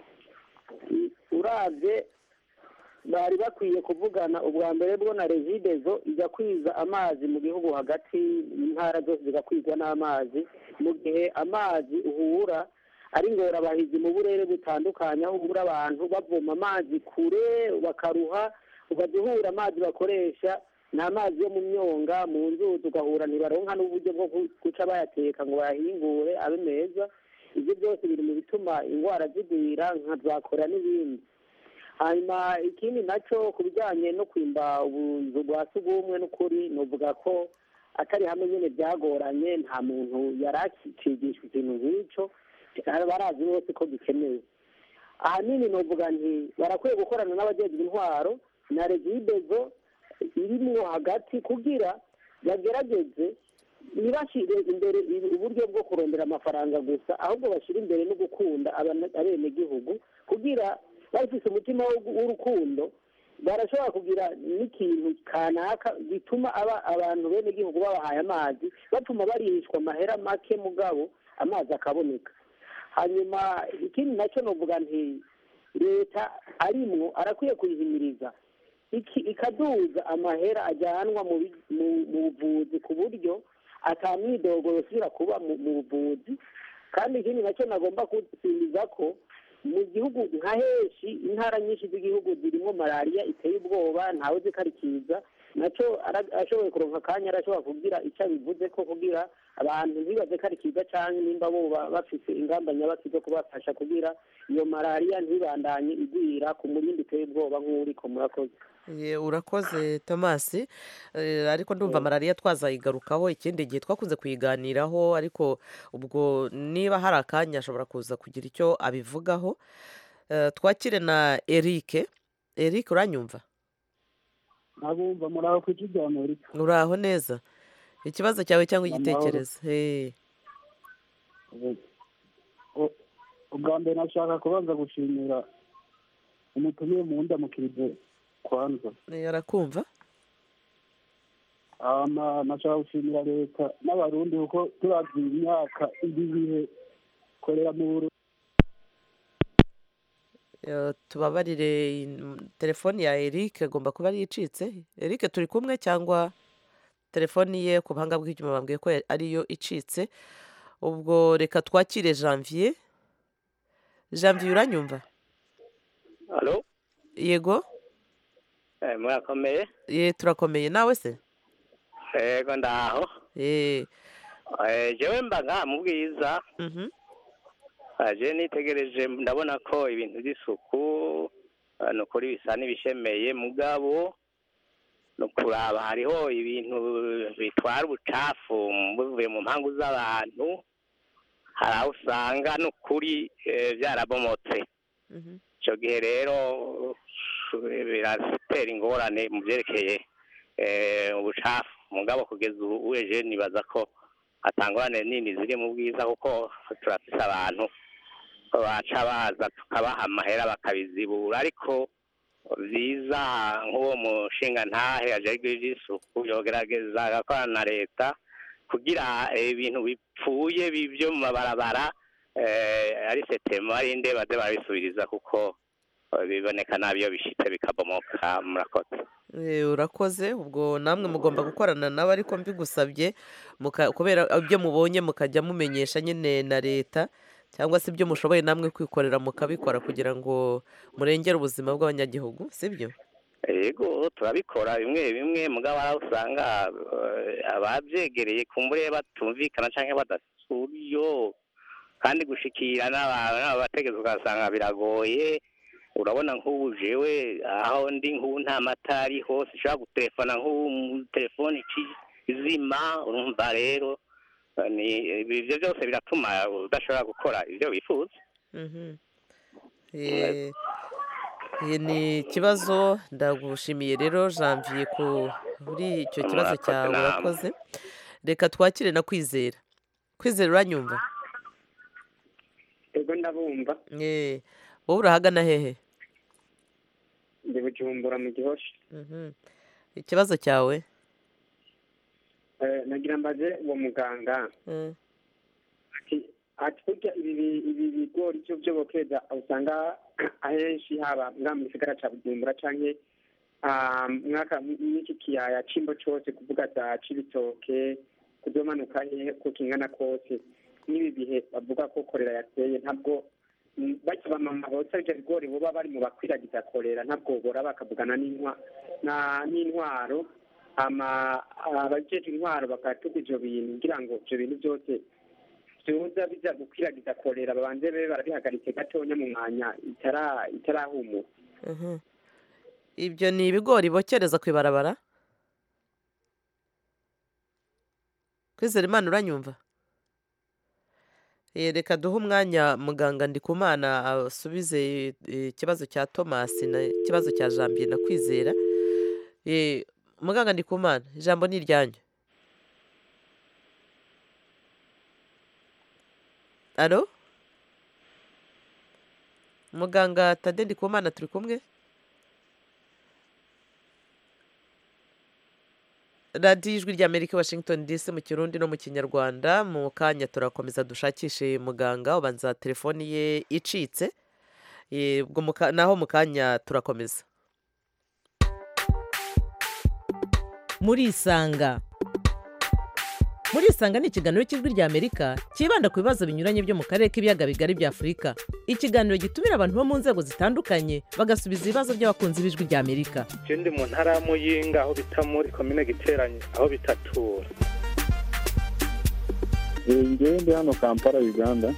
urabye bari bakwiye kuvugana ubwa mbere bwo na regidezo ijya kwiza amazi mu gihugu hagati intara zose zigakwizwa n'amazi mu gihe amazi uhura ari ingorabahizi mu burere butandukanye aho uhura abantu bavoma amazi kure bakaruha ukajya uhura amazi bakoresha ni amazi yo mu myonga mu nzuzi ugahura ntibaronka n'uburyo bwo guca bayateka ngo bayahingure abe meza ibyo byose biri mu bituma indwara zigwira nka za korera n'ibindi hanyuma ikindi nacyo ku bijyanye no kwimba ubuzu bwa sugumwe n'ukuri nuvuga ko atari hamwe nyine byagoranye nta muntu yari akicigishwa ikintu nk'icyo barazi bose ko gikenewe ahanini nuvuga nti barakwiye gukorana n'abajejwe intwaro na regidezo irimwo hagati kugira bagerageze ntibashyire imbere uburyo bwo kurondera amafaranga gusa ahubwo bashyire imbere no gukunda abenegihugu kugira bafise umutima w'urukundo barashobora kugira n'ikintu kanaka bituma aba abantu benegihugu babahaye amazi batuma barihishwa amahera make mugabo amazi akaboneka hanyuma ikindi nacyo novuga nti leta arimwo arakwiye kuyihimiriza ikaduza amahera ajyanwa mu buvuzi ku buryo atamwidogo yosubira kuba mu buvuzi kandi ikindi nacyo nagomba gusimbiza ko mu gihugu nka henshi intara nyinshi z'igihugu zirimo malariya iteye ubwoba ntawe zikarikiza nacyo ashoboye kuronka akanya arashobora kugira icyo abivuze ko kugira abantu ntibaze ko ari kiza cyangwa nimba bo bafite ingamba nyabaki zo kubafasha kugira iyo malariya ntibandanye igwira ku murindi uteye ubwoba nk'uriko murakoze urakoze Thomas ariko ndumva malariya twazayigarukaho ikindi gihe twakunze kuyiganiraho ariko ubwo niba hari akanya ashobora kuza kugira icyo abivugaho twakire na Eric Eric uranyumva nabumva muraho ku kijya Amerika uraho neza ikibazo cyawe cyangwa igitekerezo ubwa mbere nashaka kubanza gushimira umutumiye mu ndamukirize kwanza arakumva. nashaka gushimira leta n'abarundi kuko turavye imyaka ibi bihe korera mu Burundi. Tubabarire telefoni ya Eric agomba kuba ari icitse. Eric turi kumwe cyangwa telefoni ye ku buhanga bw'icyuma bambwiye ko ariyo icitse. Ubwo reka twakire Janvier. Janvier uranyumva? Allo? Yego? Eh, murakomeye? Ye turakomeye nawe se? Yego ndaho. Eh. Eh, jewe mbaga mu bwiza. Mhm. Aje nitegereje ndabona ko ibintu by'isuku no kuri bisa n'ibishemeye mugabo no kuraba hariho ibintu bitwara ubucafu buvuye mu mpangu z'abantu hari usanga no kuri byarabomotse. Mhm. Cyo gihe rero biratera ingorane mu byerekeye eh ubucafu mugabo kugeza ubu eje nibaza ko atangorane nini ziri mu bwiza kuko turafise abantu baca baza tukabaha amahera bakabizibura ariko vyiza nk'uwo mushinga ntahe ajejwe ivy'isuku yogerageza agakorana na leta kugira ibintu bipfuye bivyo mu mabarabara ari setemo ari inde baze barabisubiriza kuko biboneka nabi iyo bishitse bikabomoka. Murakoze. Urakoze ubwo namwe mugomba gukorana nawe ariko mbigusabye kubera ibyo mubonye mukajya mumenyesha nyine na leta cyangwa se ibyo mushoboye namwe kwikorera mukabikora kugira ngo murengere ubuzima bw'abanyagihugu sibyo? Yego turabikora bimwe bimwe mugabo usanga ababyegereye kumbure batumvikana canke badasuriyo kandi gushikira n'abategetse ugasanga biragoye. Urabona nk'ubu jewe aho ndi nk'ubu nta matari hose ushobora gutelefona nk'ubu telefoni izima urumva rero ni ibyo byose biratuma udashobora gukora ibyo wifuza. Ni ikibazo ndagushimiye rero Janvier kuri icyo kibazo cyawe urakoze. Reka twakire na Kwizera. Kwizera uranyumva? Ego ndabumva. Eh wowe urahagana hehe? Ndi Bujumbura mu Gihosha. Mhm. Ikibazo cyawe? Eh nagira mbaze uwo muganga. Mhm. Ati ati kurya ibi ibi bigori cyo byo bokeza usanga ahenshi haba ngamu sigara cha Bujumbura canke um mwaka n'iki kiyaya cimbo cyose kuvuga za Cibitoke kudomanuka he ko kingana kose nibi bihe bavuga ko korera yateye ntabwo bakiba mama bose ibyo bigori buba bari mu bakwiragiza korera ntabwo bora bakavugana n'intwa na n'intwaro ama abajeje intwaro bakatuga ivyo bintu kugira ngo ivyo bintu byose byoza biza gukwiragiza korera babanze be barabihagaritse gatonya mu mwanya itara itarahumu. Mhm. Ibyo ni ibigori bokereza kwibarabara? Kwizera Imana uranyumva? Reka duhe umwanya muganga Ndikumana asubize ikibazo cya Thomas na ikibazo cya Janvier na Kwizera. Eh muganga Ndikumana ijambo ni iryanyu. Alo? Muganga Tade Ndikumana turi kumwe? Radio Ijwi ry'Amerika Washington D C mu Kirundi no mu Kinyarwanda. Mu kanya turakomeza dushakishe muganga ubanza telefoni ye icitse. Ubwo naho mu kanya turakomeza. Muri Isanga. Muri Isanga ni ikiganiro cy'Ijwi ry'Amerika kibanda ku bibazo binyuranye byo mu karere k'ibiyaga bigari bya Afurika. Ikiganiro gitumira abantu bo mu nzego zitandukanye bagasubiza ibibazo by'abakunzi b'Ijwi ry'Amerika. Je ndi mu ntara ya Muyinga aho bita muri commune Giteranye aho bitatura. Ngiye ndi hano Kampala Uganda.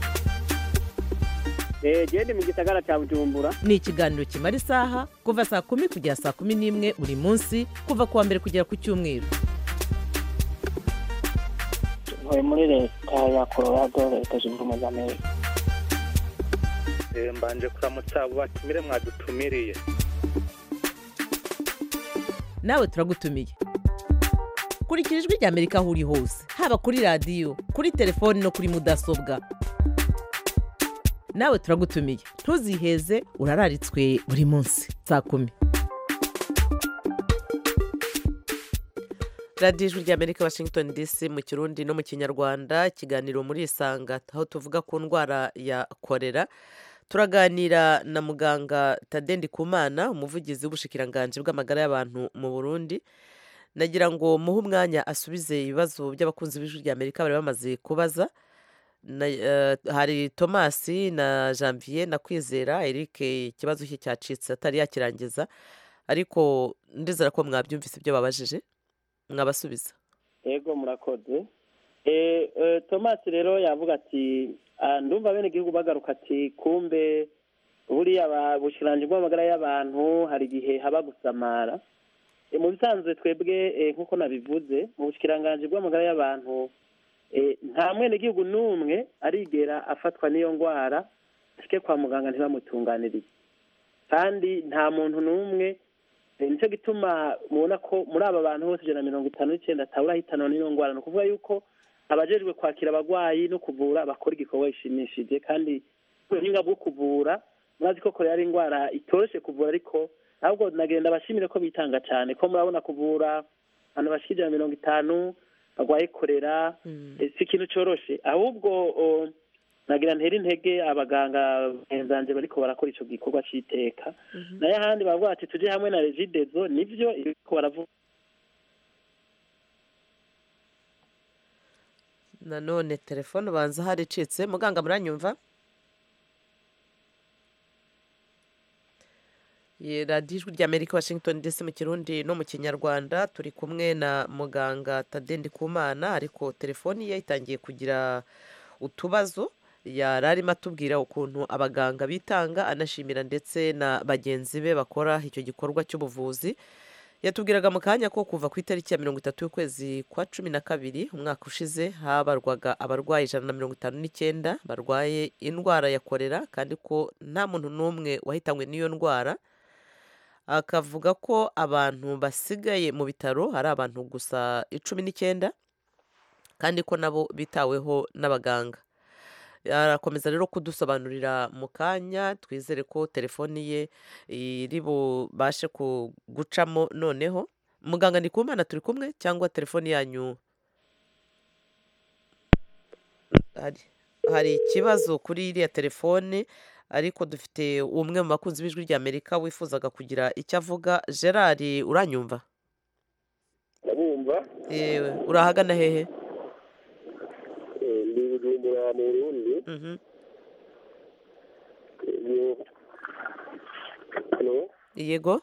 Eh je ndi mu gisagara cya Bujumbura. Ni ikiganiro kimara isaha kuva saa kumi kugera saa kumi n'imwe buri munsi kuva kuwa mbere kugera ku cyumweru. Ntuye muri leta ya Colorado leta zunze ubumwe za Amerika. Mbanje kuramutsa abo batumire mwadutumiriye. Nawe turagutumiye. kurikira ijwi rya amerika aho uri hose haba kuri radiyo kuri telefoni no kuri mudasobwa nawe turagutumiye ntuziheze urararitswe buri munsi saa kumi. radiyo ijwi rya amerika washington dc mu kirundi no mu kinyarwanda, ikiganiro muri isanga aho tuvuga ku ndwara ya korera. turaganira na muganga Tade Ndikumana, umuvugizi w'ubushikiranganji bw'amagara y'abantu mu Burundi. nagira ngo muhe umwanya asubize ibibazo by'abakunzi b'ijwi rya amerika bari bamaze kubaza. Na, uh, hari Thomas na Janvier na Kwizera Eric ikibazo cye cyacitse atari yakirangiza, ariko ndizera ko mwabyumvise ibyo babajije mwabasubiza. Yego murakoze. Eh, eh Thomas rero yavuga ati ndumva bene gihugu bagaruka ati kumbe buriya ababushiranje bw'amagara y'abantu hari gihe haba gusamara. E, mu bisanzwe twebwe e, nkuko nabivuze mu bushikiranganje bw'amagara y'abantu e, nta mwene gihugu numwe arigera afatwa n'iyo ngwara ashike kwa muganga ntibamutunganiriye, kandi nta muntu numwe e, nico gituma mubona ko muri aba bantu bose ijana na mirongo itanu n'icyenda atabura hitanwa n'iyo ngwara. No kuvuga yuko abajejwe kwakira abagwayi no kuvura bakora igikorwa gishimishije, kandi ubuhinga bwo kuvura murazi ko korera ari ingwara itoroshe kuvura, ariko ahubwo nagenda bashimire ko bitanga cyane ko murabona kuvura abantu bashika ijana na mirongo itanu bagwaye korera mm. si ikintu coroshe, ahubwo nagira ntera intege abaganga benzanje bariko barakora ico gikorwa c'iteka mm -hmm. naye ahandi bavuga ati tuje hamwe na Regidezo nivyo iriko baravuga. nanone telefone banza haricitse. muganga muranyumva? ye radiyo ijwi rya amerika washington dc mu kirundi no mu kinyarwanda. turi kumwe na muganga Tade Ndikumana, ariko telefoni ye itangiye kugira utubazo. yari arimo atubwira ukuntu abaganga bitanga, anashimira ndetse na bagenzi be bakora icyo gikorwa cy'ubuvuzi. yatubwiraga mu kanya ko kuva ku itariki ya mirongo itatu y'ukwezi kwa cumi na kabiri umwaka ushize habarwaga abarwayi ijana na mirongo itanu n'icyenda barwaye indwara ya korera, kandi ko nta muntu n'umwe wahitanywe n'iyo ndwara. akavuga ko abantu basigaye mu bitaro hari abantu gusa icumi n'icyenda, kandi ko nabo bitaweho n'abaganga. arakomeza rero kudusobanurira mu kanya, twizere ko telefoni ye iri bubashe gucamo. noneho muganga Ndikumana turi kumwe cyangwa telefoni yanyu hari, hari ikibazo kuri iriya telefone, ariko dufite umwe mu bakunzi b'ijwi rya amerika wifuzaga kugira icyo avuga. Gerard uranyumva? ndabumva. yewe urahagana hehe? ndi Bujumbura mu Burundi. mhm Hello? yego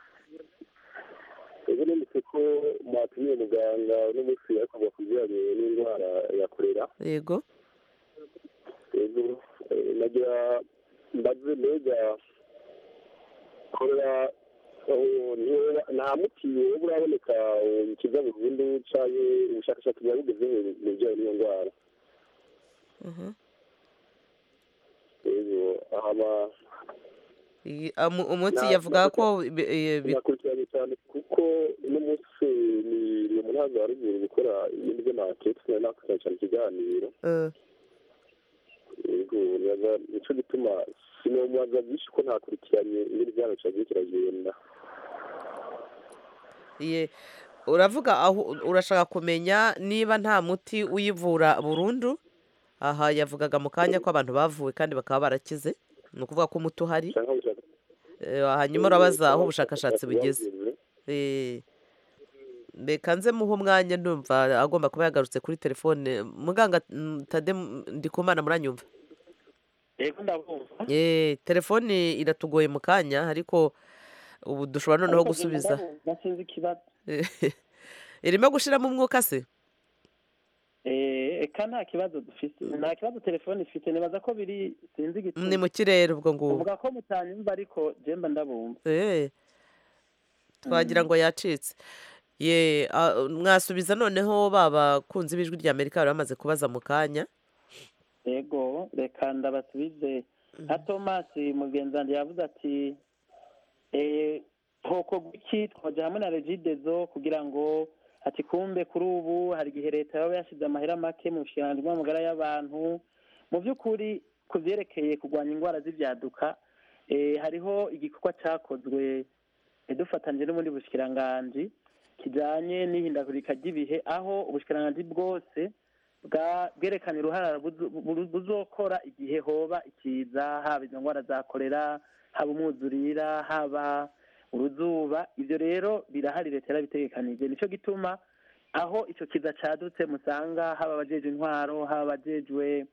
Ego nanditse ko mwatumiye muganga n'umunsi yakuvuga ku bijyanye n'indwara ya korera. yego Ego nagira mbaze mbega korera nta muti wowe uraboneka ukiza burundu canke ubushakashatsi bwabugeze mu bijyanye n'iyo ndwara? Ego ahama umunsi yavuga ko nakurikiranye cyane kuko n'umunsi ni umunsi wa ruguru gukora ibindi by'amaketi na nakurikiranye cyane ikiganiro. Ego nico gituma sinomubaza byinshi ko ntakurikiranye ibindi byano cyagiye kiragenda. ye uravuga aho urashaka kumenya niba nta muti uyivura burundu? aha yavugaga mu kanya ko abantu bavuwe kandi bakaba barakize, ni ukuvuga ko umuti uhari. hanyuma urabaza aho ubushakashatsi bugeze. reka nze muhe umwanya, ndumva agomba kuba yagarutse kuri telefone. muganga Tade Ndikumana muranyumva? yego ndabumva. eh telefone iratugoye mu kanya, ariko ubu dushobora noneho gusubiza. nasinzi ikibazo. irimo gushiramo umwuka se? eh eka nta kibazo dufite, nta kibazo telefone ifite, nibaza ko biri sinzi gituma. ni mu kirere ubwo ngubu. uvuga ko mutanyumva ariko jemba ndabumva. eh twagira ngo yacitse. ye mwasubiza noneho baba kunzi b'ijwi rya amerika bari bamaze kubaza mu kanya. yego reka ndabasubize. nka Thomas mugenzange yavuze ati eh hoko guki twaje hamwe na Regidezo kugira ngo ati kumbe kuri ubu hari igihe leta yaba yashyize amahera make mu bushikiranganji bw'amagara y'abantu mu by'ukuri ku byerekeye kurwanya indwara z'ibyaduka hariho igikorwa cyakozwe dufatanyije n'ubundi bushikiranganji kijyanye n'ihindagurika ry'ibihe aho ubushikiranganji bwose bwerekanye uruhara buzokora igihe hoba ikiza haba izo ndwara za korera haba umwuzurira haba uruzuba ibyo rero birahari leta yarabitegekanije nicyo gituma aho icyo kiza cadutse musanga haba abajejwe intwaro haba abajejwe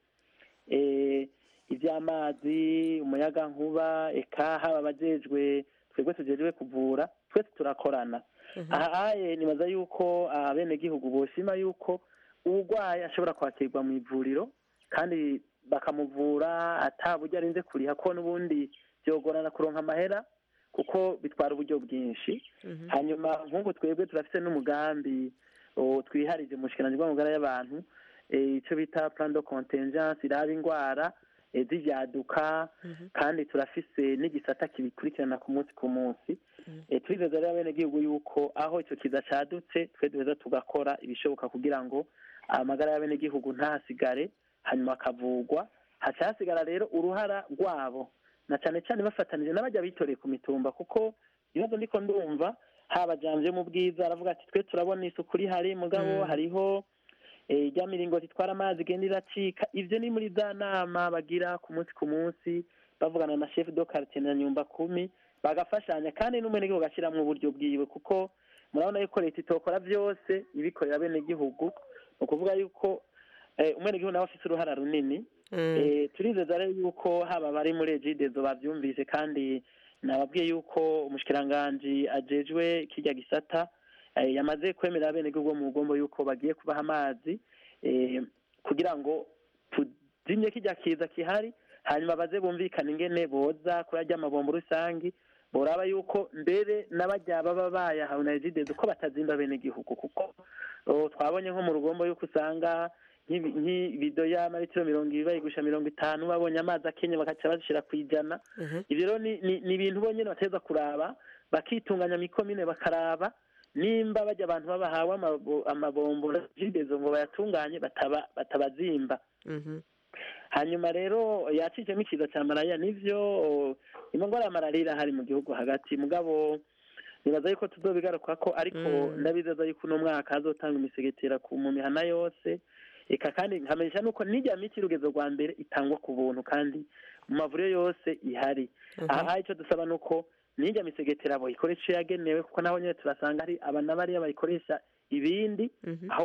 iby'amazi umuyagankuba eka haba abajejwe twebwe tujejwe kuvura twese turakorana aha nibaza yuko abenegihugu boshima yuko uburwayi ashobora kwakirwa mu ivuriro kandi bakamuvura ataburyo arinze kuriha ko n'ubundi byogorana kuronka amahera kuko bitwara uburyo bwinshi hanyuma nk'ubu twebwe turafite n'umugambi twiharije mu bushikiranganji bw'amagara y'abantu icyo bita plan de contingence iraba indwara z'ibyaduka kandi turafise n'igisata kibikurikirana ku munsi ku munsi twizeza rero abenegihugu yuko aho icyo kiza cadutse twe duheza tugakora ibishoboka kugira ngo amagara y'abenegihugu ntahasigare hanyuma akavugwa haca hasigara rero uruhara rwabo na cyane cyane bafatanije n'abajya bitoreye ku mitumba kuko ibibazo ndiko ndumva haba janje mu bwiza aravuga ati twe turabona isuku rihari mugabo hariho ijya miringoti itwara amazi igenda iracika ivyo ni muri za nama bagira ku munsi ku munsi bavugana na chef de quartier na nyumba kumi bagafashanya kandi n'umwenegihugu gashiramwo uburyo bwiwe kuko murabona yuko leta itokora byose ibikorera bene gihugu ukuvuga yuko umwenegihugu nawe afite uruhara runini turizeza rero yuko haba bari muri ejidezo bavyumvise kandi nababwiye yuko umushikiranganji ajejwe kirya gisata yamaze kwemera abenegihugu mu rugombo yuko bagiye kubaha amazi kugira ngo tuzimye kirya kiza kihari hanyuma baze bumvikana ingene boza kurarya amabombo rusangi boraba yuko mbere n'abajya baba bayahawe na ejidezo ko batazimba abenegihugu kuko twabonye nko mu rugombo yuko usanga nk'ibido y'amaritiro mirongo ibiri bayigusha mirongo itanu babonye amazi akenye bakaca bazishira ku ijana ibyo rero ni ibintu bonyine bateza kuraba bakitunganya mikomine bakaraba nimba bajya abantu babahawe amabombo jidezo ngo bayatunganye batabazimba hanyuma rero yacicemo ikiza cya malariya nivyo indwara ya malariya irahari mu gihugu hagati mugabo nibaza yuko tuzobigaruka ko ariko ndabizeza yuko uno mwaka hazotanga imisegetera ku mu mihana yose eka kandi nkamenyesha nuko n'ijya miti rugezo rwa mbere itangwa ku buntu kandi mu mavuriro yose ihari aha icyo dusaba nuko n'ijya misegetera abo ikoresha icyo yagenewe kuko naho nyine turasanga hari abana bariya bayikoresha ibindi aho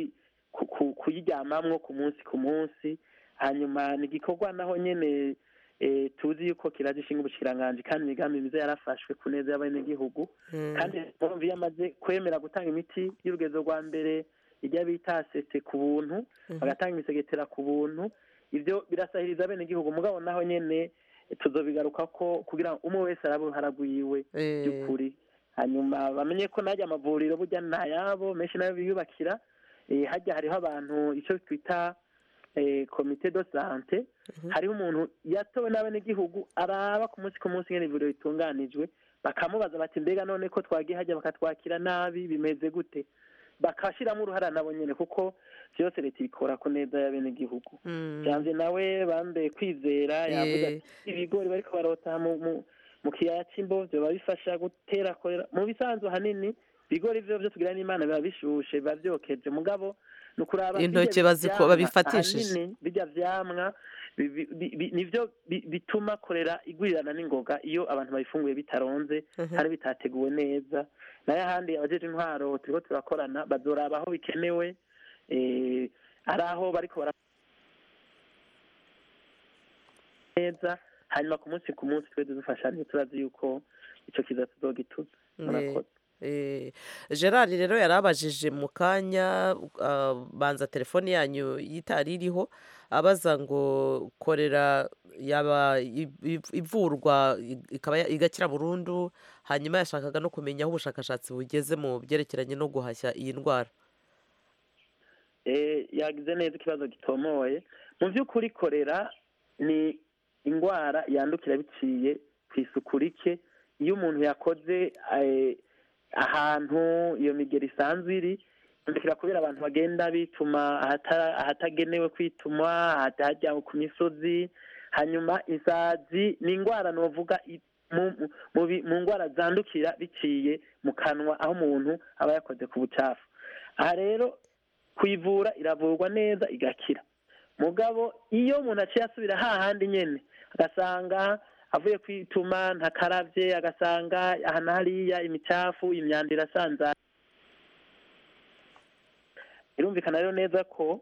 kuyiryamamwo ku munsi ku munsi hanyuma ni igikorwa naho nyine tuzi yuko kiraje ishinga ubushikiranganji kandi imigambi myiza yarafashwe ku neza y'abenegihugu kandi iyo amaze kwemera gutanga imiti y'urugezo rwa mbere ijya bita sete ku buntu bagatanga imisegetera ku buntu ibyo birasahiriza abenegihugu mugabo naho nyene tuzobigaruka ko kugira ngo umwe wese arabe haragwiwe by'ukuri hanyuma bamenye ko najya amavuriro burya ntayabo menshi nayo biyubakira hajya hariho abantu icyo twita komite de sante hariho umuntu yatowe n'abenegihugu araba ku munsi ku munsi ngene ivuriro ritunganijwe bakamubaza bati mbega none ko twagiye hajya bakatwakira nabi bimeze gute bakashiramo uruhara nabo nyene kuko byose leta ikora ko neza y'abenegihugu cyanje nawe bambe kwizera yavuga ati ibigori bariko barota mu mu kiyaya c'imbo byo babifasha gutera korera mu bisanzwe hanini bigori vyo byo tugira n'Imana biba bishushe biba vyokeje mugabo nukuraba intoke baziko babifatishije bijya vyamwa nivyo bituma korera igwirirana n'ingoga iyo abantu bayifunguye bitaronze hari bitateguwe neza naye ahandi abajeje intwaro turiko turakorana bazoraba aho bikenewe ari aho bariko bara neza hanyuma ku munsi ku munsi twe dufashanye turazi yuko ico kiza tuzogituza murakoze gerard rero yarabajije mu kanya banza telefone yanyu yitari iriho abaza ngo korera yaba ivurwa ikaba igakira burundu hanyuma yashakaga no kumenya aho ubushakashatsi bugeze mu byerekeranye no guhashya iyi ndwara yagize neza ikibazo gitomoye mu by'ukuri korera ni indwara yandukira biciye ku isuku rike iyo umuntu yakoze ahantu iyo migeri isanzwe iri bikira kubera abantu bagenda bituma ahatagenewe kwitumwa ahajya ku misozi. Hanyuma isazi ni indwara novuga mu ndwara zandukira biciye mu kanwa aho umuntu aba yakoze ku bucafu. Aha rero kuyivura iravurwa neza igakira. Mugabo iyo umuntu aciye asubira hahandi nyene agasanga avuye kwituma ntakaravye, agasanga aha hariya imicafu imyanda irasanzaye, birumvikana rero neza ko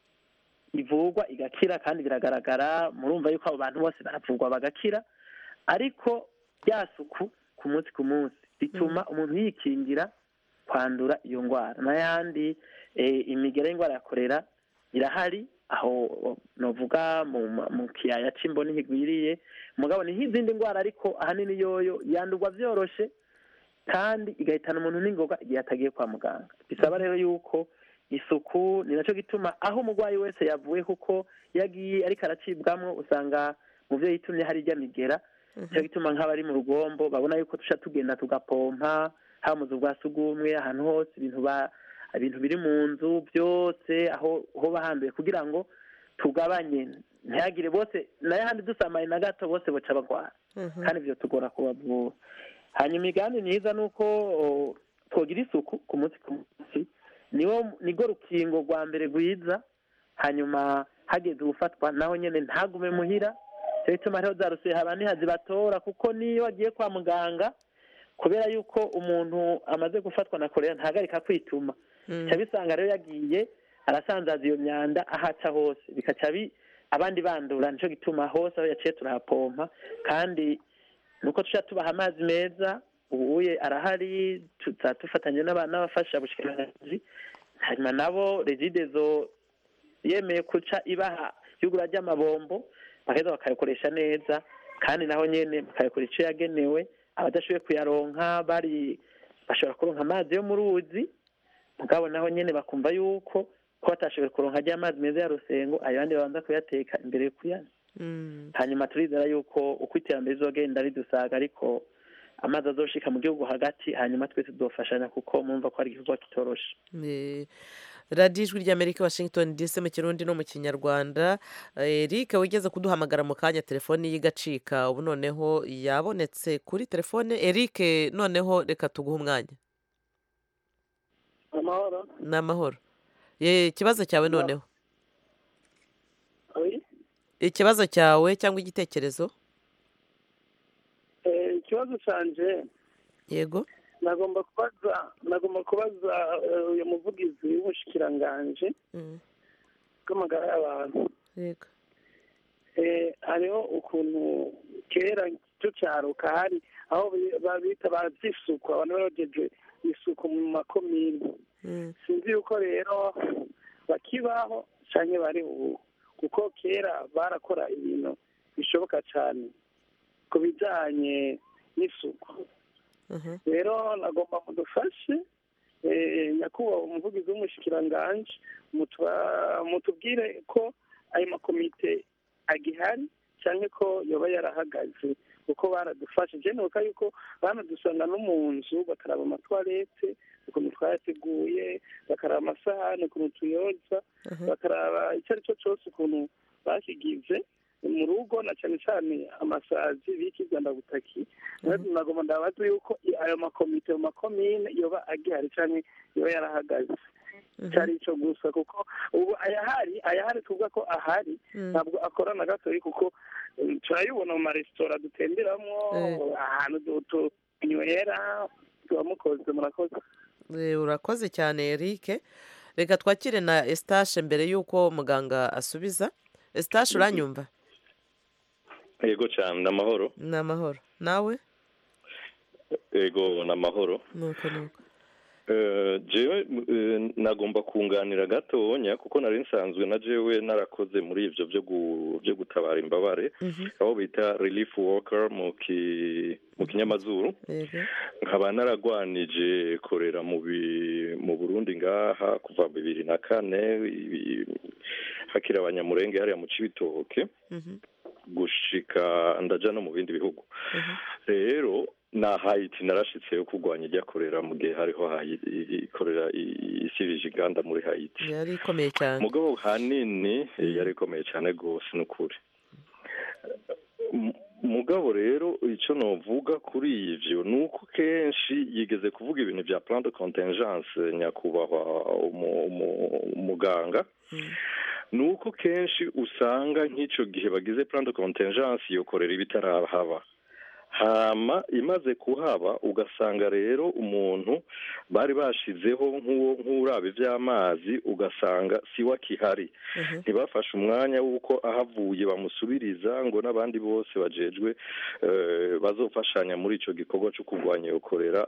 ivurwa igakira kandi biragaragara. Murumva yuko abo bantu bose baravurwa bagakira, ariko rya suku ku munsi ku munsi bituma umuntu yikingira kwandura iyo ndwara. N'ayandi imigera y'indwara ya korera irahari aho novuga mu kiyaya c'imbo ntihigwiriye, mugabo ni nk'izindi ndwara, ariko ahanini yoyo yandurwa vyoroshe kandi igahitana umuntu n'ingoga igihe atagiye kwa muganga. Bisaba rero yuko isuku, ni naco gituma aho umurwayi wese yavuye, kuko yagiye ariko aracibwamwo usanga mu vyo yitumye hari irya migera. Nico gituma nk'abari mu rugombo babona yuko tusha tugenda tugapompa haba mu bwa sugumwe, ahantu hose ibintu ba ibintu biri mu nzu byose aho ho bahanduye, kugira ngo tugabanye ntihagire bose n'ayandi dusamaye na gato bose boca bagwara, kandi ivyo tugora kubavura. Hanyuma imigambi myiza nuko twogira isuku ku munsi ku munsi, niwo nigo rukingo rwa mbere rwiza. Hanyuma hageze ubufatwa naho nyene ntagume muhira, cyo bituma rero zarusuye habandi hazibatora, kuko niyo agiye kwa muganga kubera yuko umuntu amaze gufatwa na korera ntagarika kwituma, cyo bisanga rero yagiye arasanzaza iyo myanda ahaca hose, bikaca bi abandi bandura. Nico gituma hose aho yaciye turahapompa, kandi nuko tuca tubaha amazi meza. Ubuye arahari, tufatanye n'abafasha bushikiranganje, hanyuma nabo Regidezo yemeye kuca ibaha yugura ry'amabombo, bageza bakayakoresha neza, kandi naho nyene bakayakora ico yagenewe. Abadashoboye kuyaronka bari bashobora kuronka amazi yo mu ruzi, mugabo naho nyene bakumva yuko ko batashoboye kuronka rya amazi meza ya Rusengo, ayandi babanza kuyateka imbere yo kuyanywa. Hanyuma turizera yuko uko iterambere rizogenda ridusaga, ariko amazi azoshika mu gihugu hagati, hanyuma twese tudofashanya, kuko mumva ko ari igikorwa kitoroshe. radiyo ijwi ry'Amerika, Washington D C, mu kirundi no mu kinyarwanda. Eric wigeze kuduhamagara mu kanya telefoni y'igacika, ubu noneho yabonetse kuri telefone. Eric, noneho reka tuguhe umwanya. Amahoro. Ni amahoro. Ikibazo cyawe noneho. Ikibazo cyawe cyangwa igitekerezo? Ikibazo canje, yego, nagomba kubaza nagomba kubaza uyu muvugizi w'ubushikiranganje bw'amagara y'abantu. Yego. Hariho ukuntu kera cyo cyaruka hari aho babita babyisuku, abantu barogeje isuku mu makomine. Sinzi yuko rero bakibaho cyane bari ubu, kuko kera barakora ibintu bishoboka cyane ku bijyanye n'isuku. Rero nagomba mudufashe, nyakubahwa umuvugizi w'umushikiranganje, mutubwire ko ayo makomite agihari cyane ko yoba yarahagaze, kuko baradufashe. Je nuka yuko banadusanga no mu nzu bakaraba amatwarete ukuntu twayateguye, bakaraba amasahani ukuntu tuyoza, bakaraba icyo ari cyo cyose ukuntu bakigize mu rugo, na cyane cyane amasazi bikizanda butaki. Nagomba ndabaza yuko ayo makomite mu makomine yoba agihari cyane yoba yarahagaze. Cyari ico gusa, kuko ubu ayahari ayahari tuvuga ko ahari ntabwo akora na gatoyi, kuko turayibona mu maresitora dutemberamo, ahantu tunywera tubamukoze. Murakoze. Urakoze cyane Eric. Reka twakire na Eustache mbere y'uko muganga asubiza. Eustache, uranyumva? Yego cyane. Namahoro. Namahoro. Nawe? Yego namahoro. Nuko nuko. Eh jewe nagomba kunganira gatonya, kuko nari nsanzwe na jewe narakoze muri ivyo byo byo gutabara imbabare, aho bita relief worker mu ki mu kinyamazuru. Nkaba naragwanije korera mu mu Burundi ngaha kuva bibiri na kane, hakira abanyamurenge hariya mu Cibitoke gushika ndaja no mu bindi bihugu. Rero na Haiti narashitse yo kurwanya ijya korera mu gihe hariho ikorera isirije inganda muri Haiti yari ikomeye cyane mugabo hanini yari ikomeye cyane gose n'ukuri mugabo rero icyo novuga kuri ivyo nuko kenshi yigeze kuvuga ibintu bya plan de contingence nyakubahwa umuganga nuko kenshi usanga nk'icyo gihe bagize plan de contingence yo korera ibitarahaba hama imaze kuhaba ugasanga rero umuntu bari bashizeho nk'uwo nk'urabe by'amazi ugasanga siwa kihari ntibafashe umwanya w'uko ahavuye bamusubiriza ngo n'abandi bose bajejwe bazofashanya muri icyo gikorwa cyo kurwanya iyo korera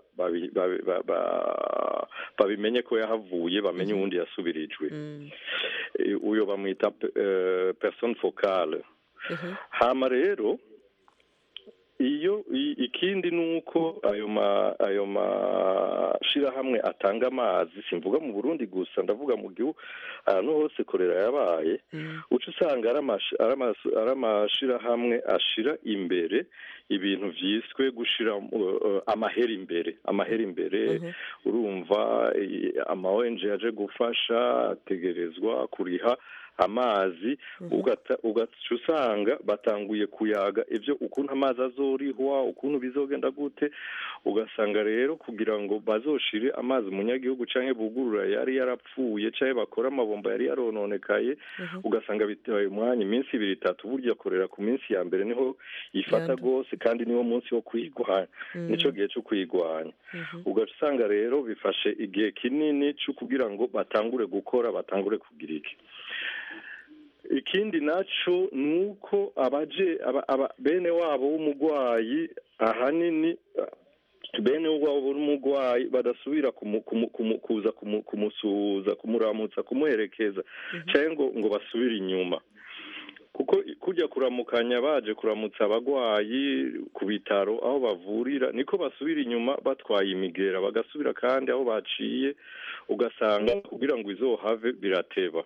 babimenye ko yahavuye bamenye uwundi yasubirijwe uyo bamwita personne focale hama rero iyo ikindi nuko ayo ma ayo mashirahamwe atanga amazi simvuga mu Burundi gusa ndavuga mu gihugu ahantu hose korera yabaye uca usanga ari amashirahamwe ashira imbere ibintu vyiswe gushira amahera imbere amahera imbere urumva ama O N G yaje gufasha ategerezwa kuriha amazi ugaca usanga batanguye kuyaga ibyo ukuntu amazi azorihwa ukuntu bizogenda gute ugasanga rero kugira ngo bazoshire amazi umunyagihugu canke bugurura yari yarapfuye canke bakora amabomba yari yarononekaye ugasanga bitaye umwanya iminsi ibiri itatu burya korera ku minsi ya mbere niho yifata gose kandi niwo munsi wo kwigwanya nico gihe cyo kwigwanya ugaca usanga rero bifashe igihe kinini cyo kugira ngo batangure gukora batangure kugira iki ikindi naco nuko abaje aba bene wabo w'umugwayi ahanini bene wabo w'umugwayi badasubira kuza kumusuza kumuramutsa kumuherekeza cyangwa ngo ngo basubire inyuma kuko kujya kuramukanya baje kuramutsa abagwayi ku bitaro aho bavurira niko basubira inyuma batwaye imigera bagasubira kandi aho baciye ugasanga kugira ngo izohave birateba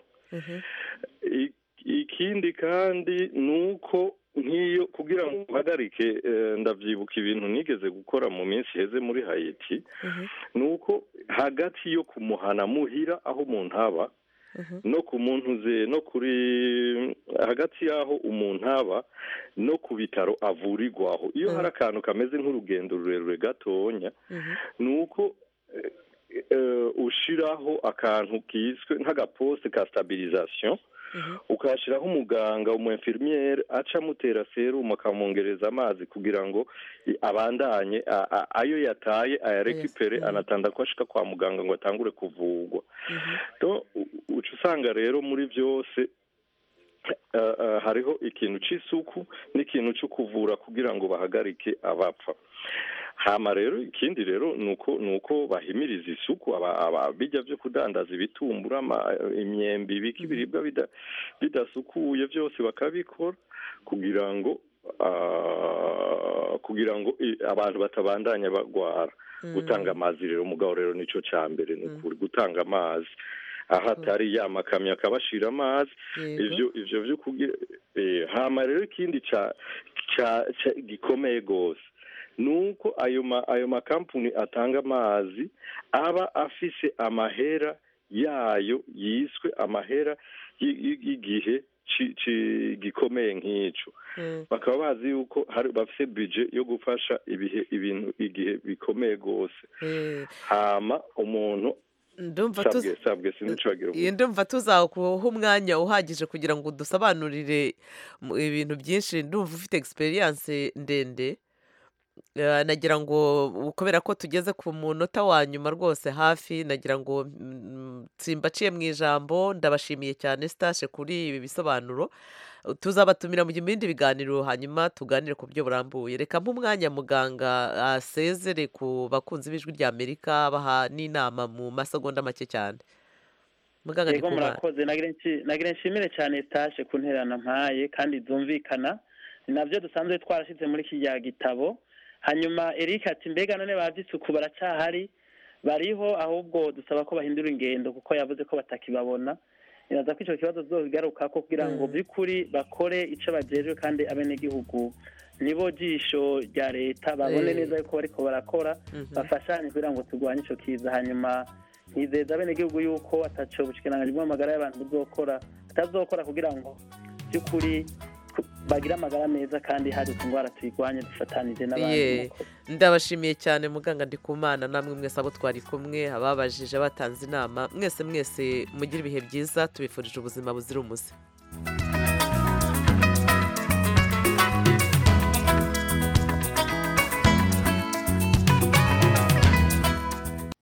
ikindi kandi nuko nk'iyo kugira ngo mpagarike ndavyibuka ibintu nigeze gukora mu minsi heze muri Haiti nuko hagati yo kumuhana muhira aho umuntu aba no ku muntu ze no kuri hagati yaho umuntu aba no ku bitaro avurirwaho iyo hari akantu kameze nk'urugendo rurerure gatonya nuko ushiraho akantu kiswe nk'agaposte ka stabilisation ukashiraho umuganga umu infirmiere aca mutera serum akamwongereza amazi kugira ngo abandanye ayo yataye ayarekipere anatanda ko ashika kwa muganga ngo atangure kuvugwa to uca usanga rero muri byose hariho ikintu c'isuku n'ikintu cyo kuvura kugira ngo bahagarike abapfa hama rero ikindi rero nuko nuko bahimiriza isuku aba bijya byo kudandaza ibitumbura imyembe ibiki biribwa bidasukuye byose bakabikora kugira ngo kugira ngo abantu batabandanya bagwara gutanga amazi rero umugabo rero nico cyambere n'ukuri gutanga amazi ahatari yamakamya akabashira amazi ivyo ivyo byo kugira hama rero ikindi ca gikomeye gose nuko ayo ma ayo makampuni atanga amazi aba afise amahera yayo yiswe amahera y'igihe gikomeye nk'ico bakaba bazi yuko hari bafise budget yo gufasha ibihe ibintu igihe bikomeye gose hama umuntu ndumva tuzakuha umwanya uhagije kugira ngo dusobanurire ibintu byinshi ndumva ufite experience ndende nagira ngo kubera ko tugeze ku munota wa nyuma rwose hafi nagira ngo simbaciye mu ijambo ndabashimiye cyane Stashe kuri ibi bisobanuro tuzabatumira mu bindi biganiro hanyuma tuganire ku byo burambuye reka nk'umwanya muganga asezere ku bakunzi b'ijwi rya Amerika baha n'inama mu masegonda make cyane muganga yego murakoze nagira nshimire cyane Stashe ku nterana mpaye kandi zumvikana navyo dusanzwe twarashize muri iki gitabo hanyuma Eric ati mbega none bavyisuku baracyahari bariho ahubwo dusaba ko bahindura ingendo kuko yavuze ko batakibabona nibaza ko icyo kibazo zobigaruka ko kugira ngo by'ukuri bakore icyo bajejwe kandi abenegihugu nibo jisho rya leta babone neza yuko bariko barakora bafashanye kugira ngo turwanye icyo kiza hanyuma nizeza abenegihugu yuko ataco bushikiranganji bw'amagara y'abantu buzokora atazokora kugira ngo by'ukuri bagira amagara meza kandi hari indwara tuyirwanye dufatanije n'abandi. Ndabashimiye cyane muganga Ndikumana, namwe mwese abo twari kumwe, ababajije batanze inama, mwese mwese mugira ibihe byiza, tubifurije ubuzima buzira umuze.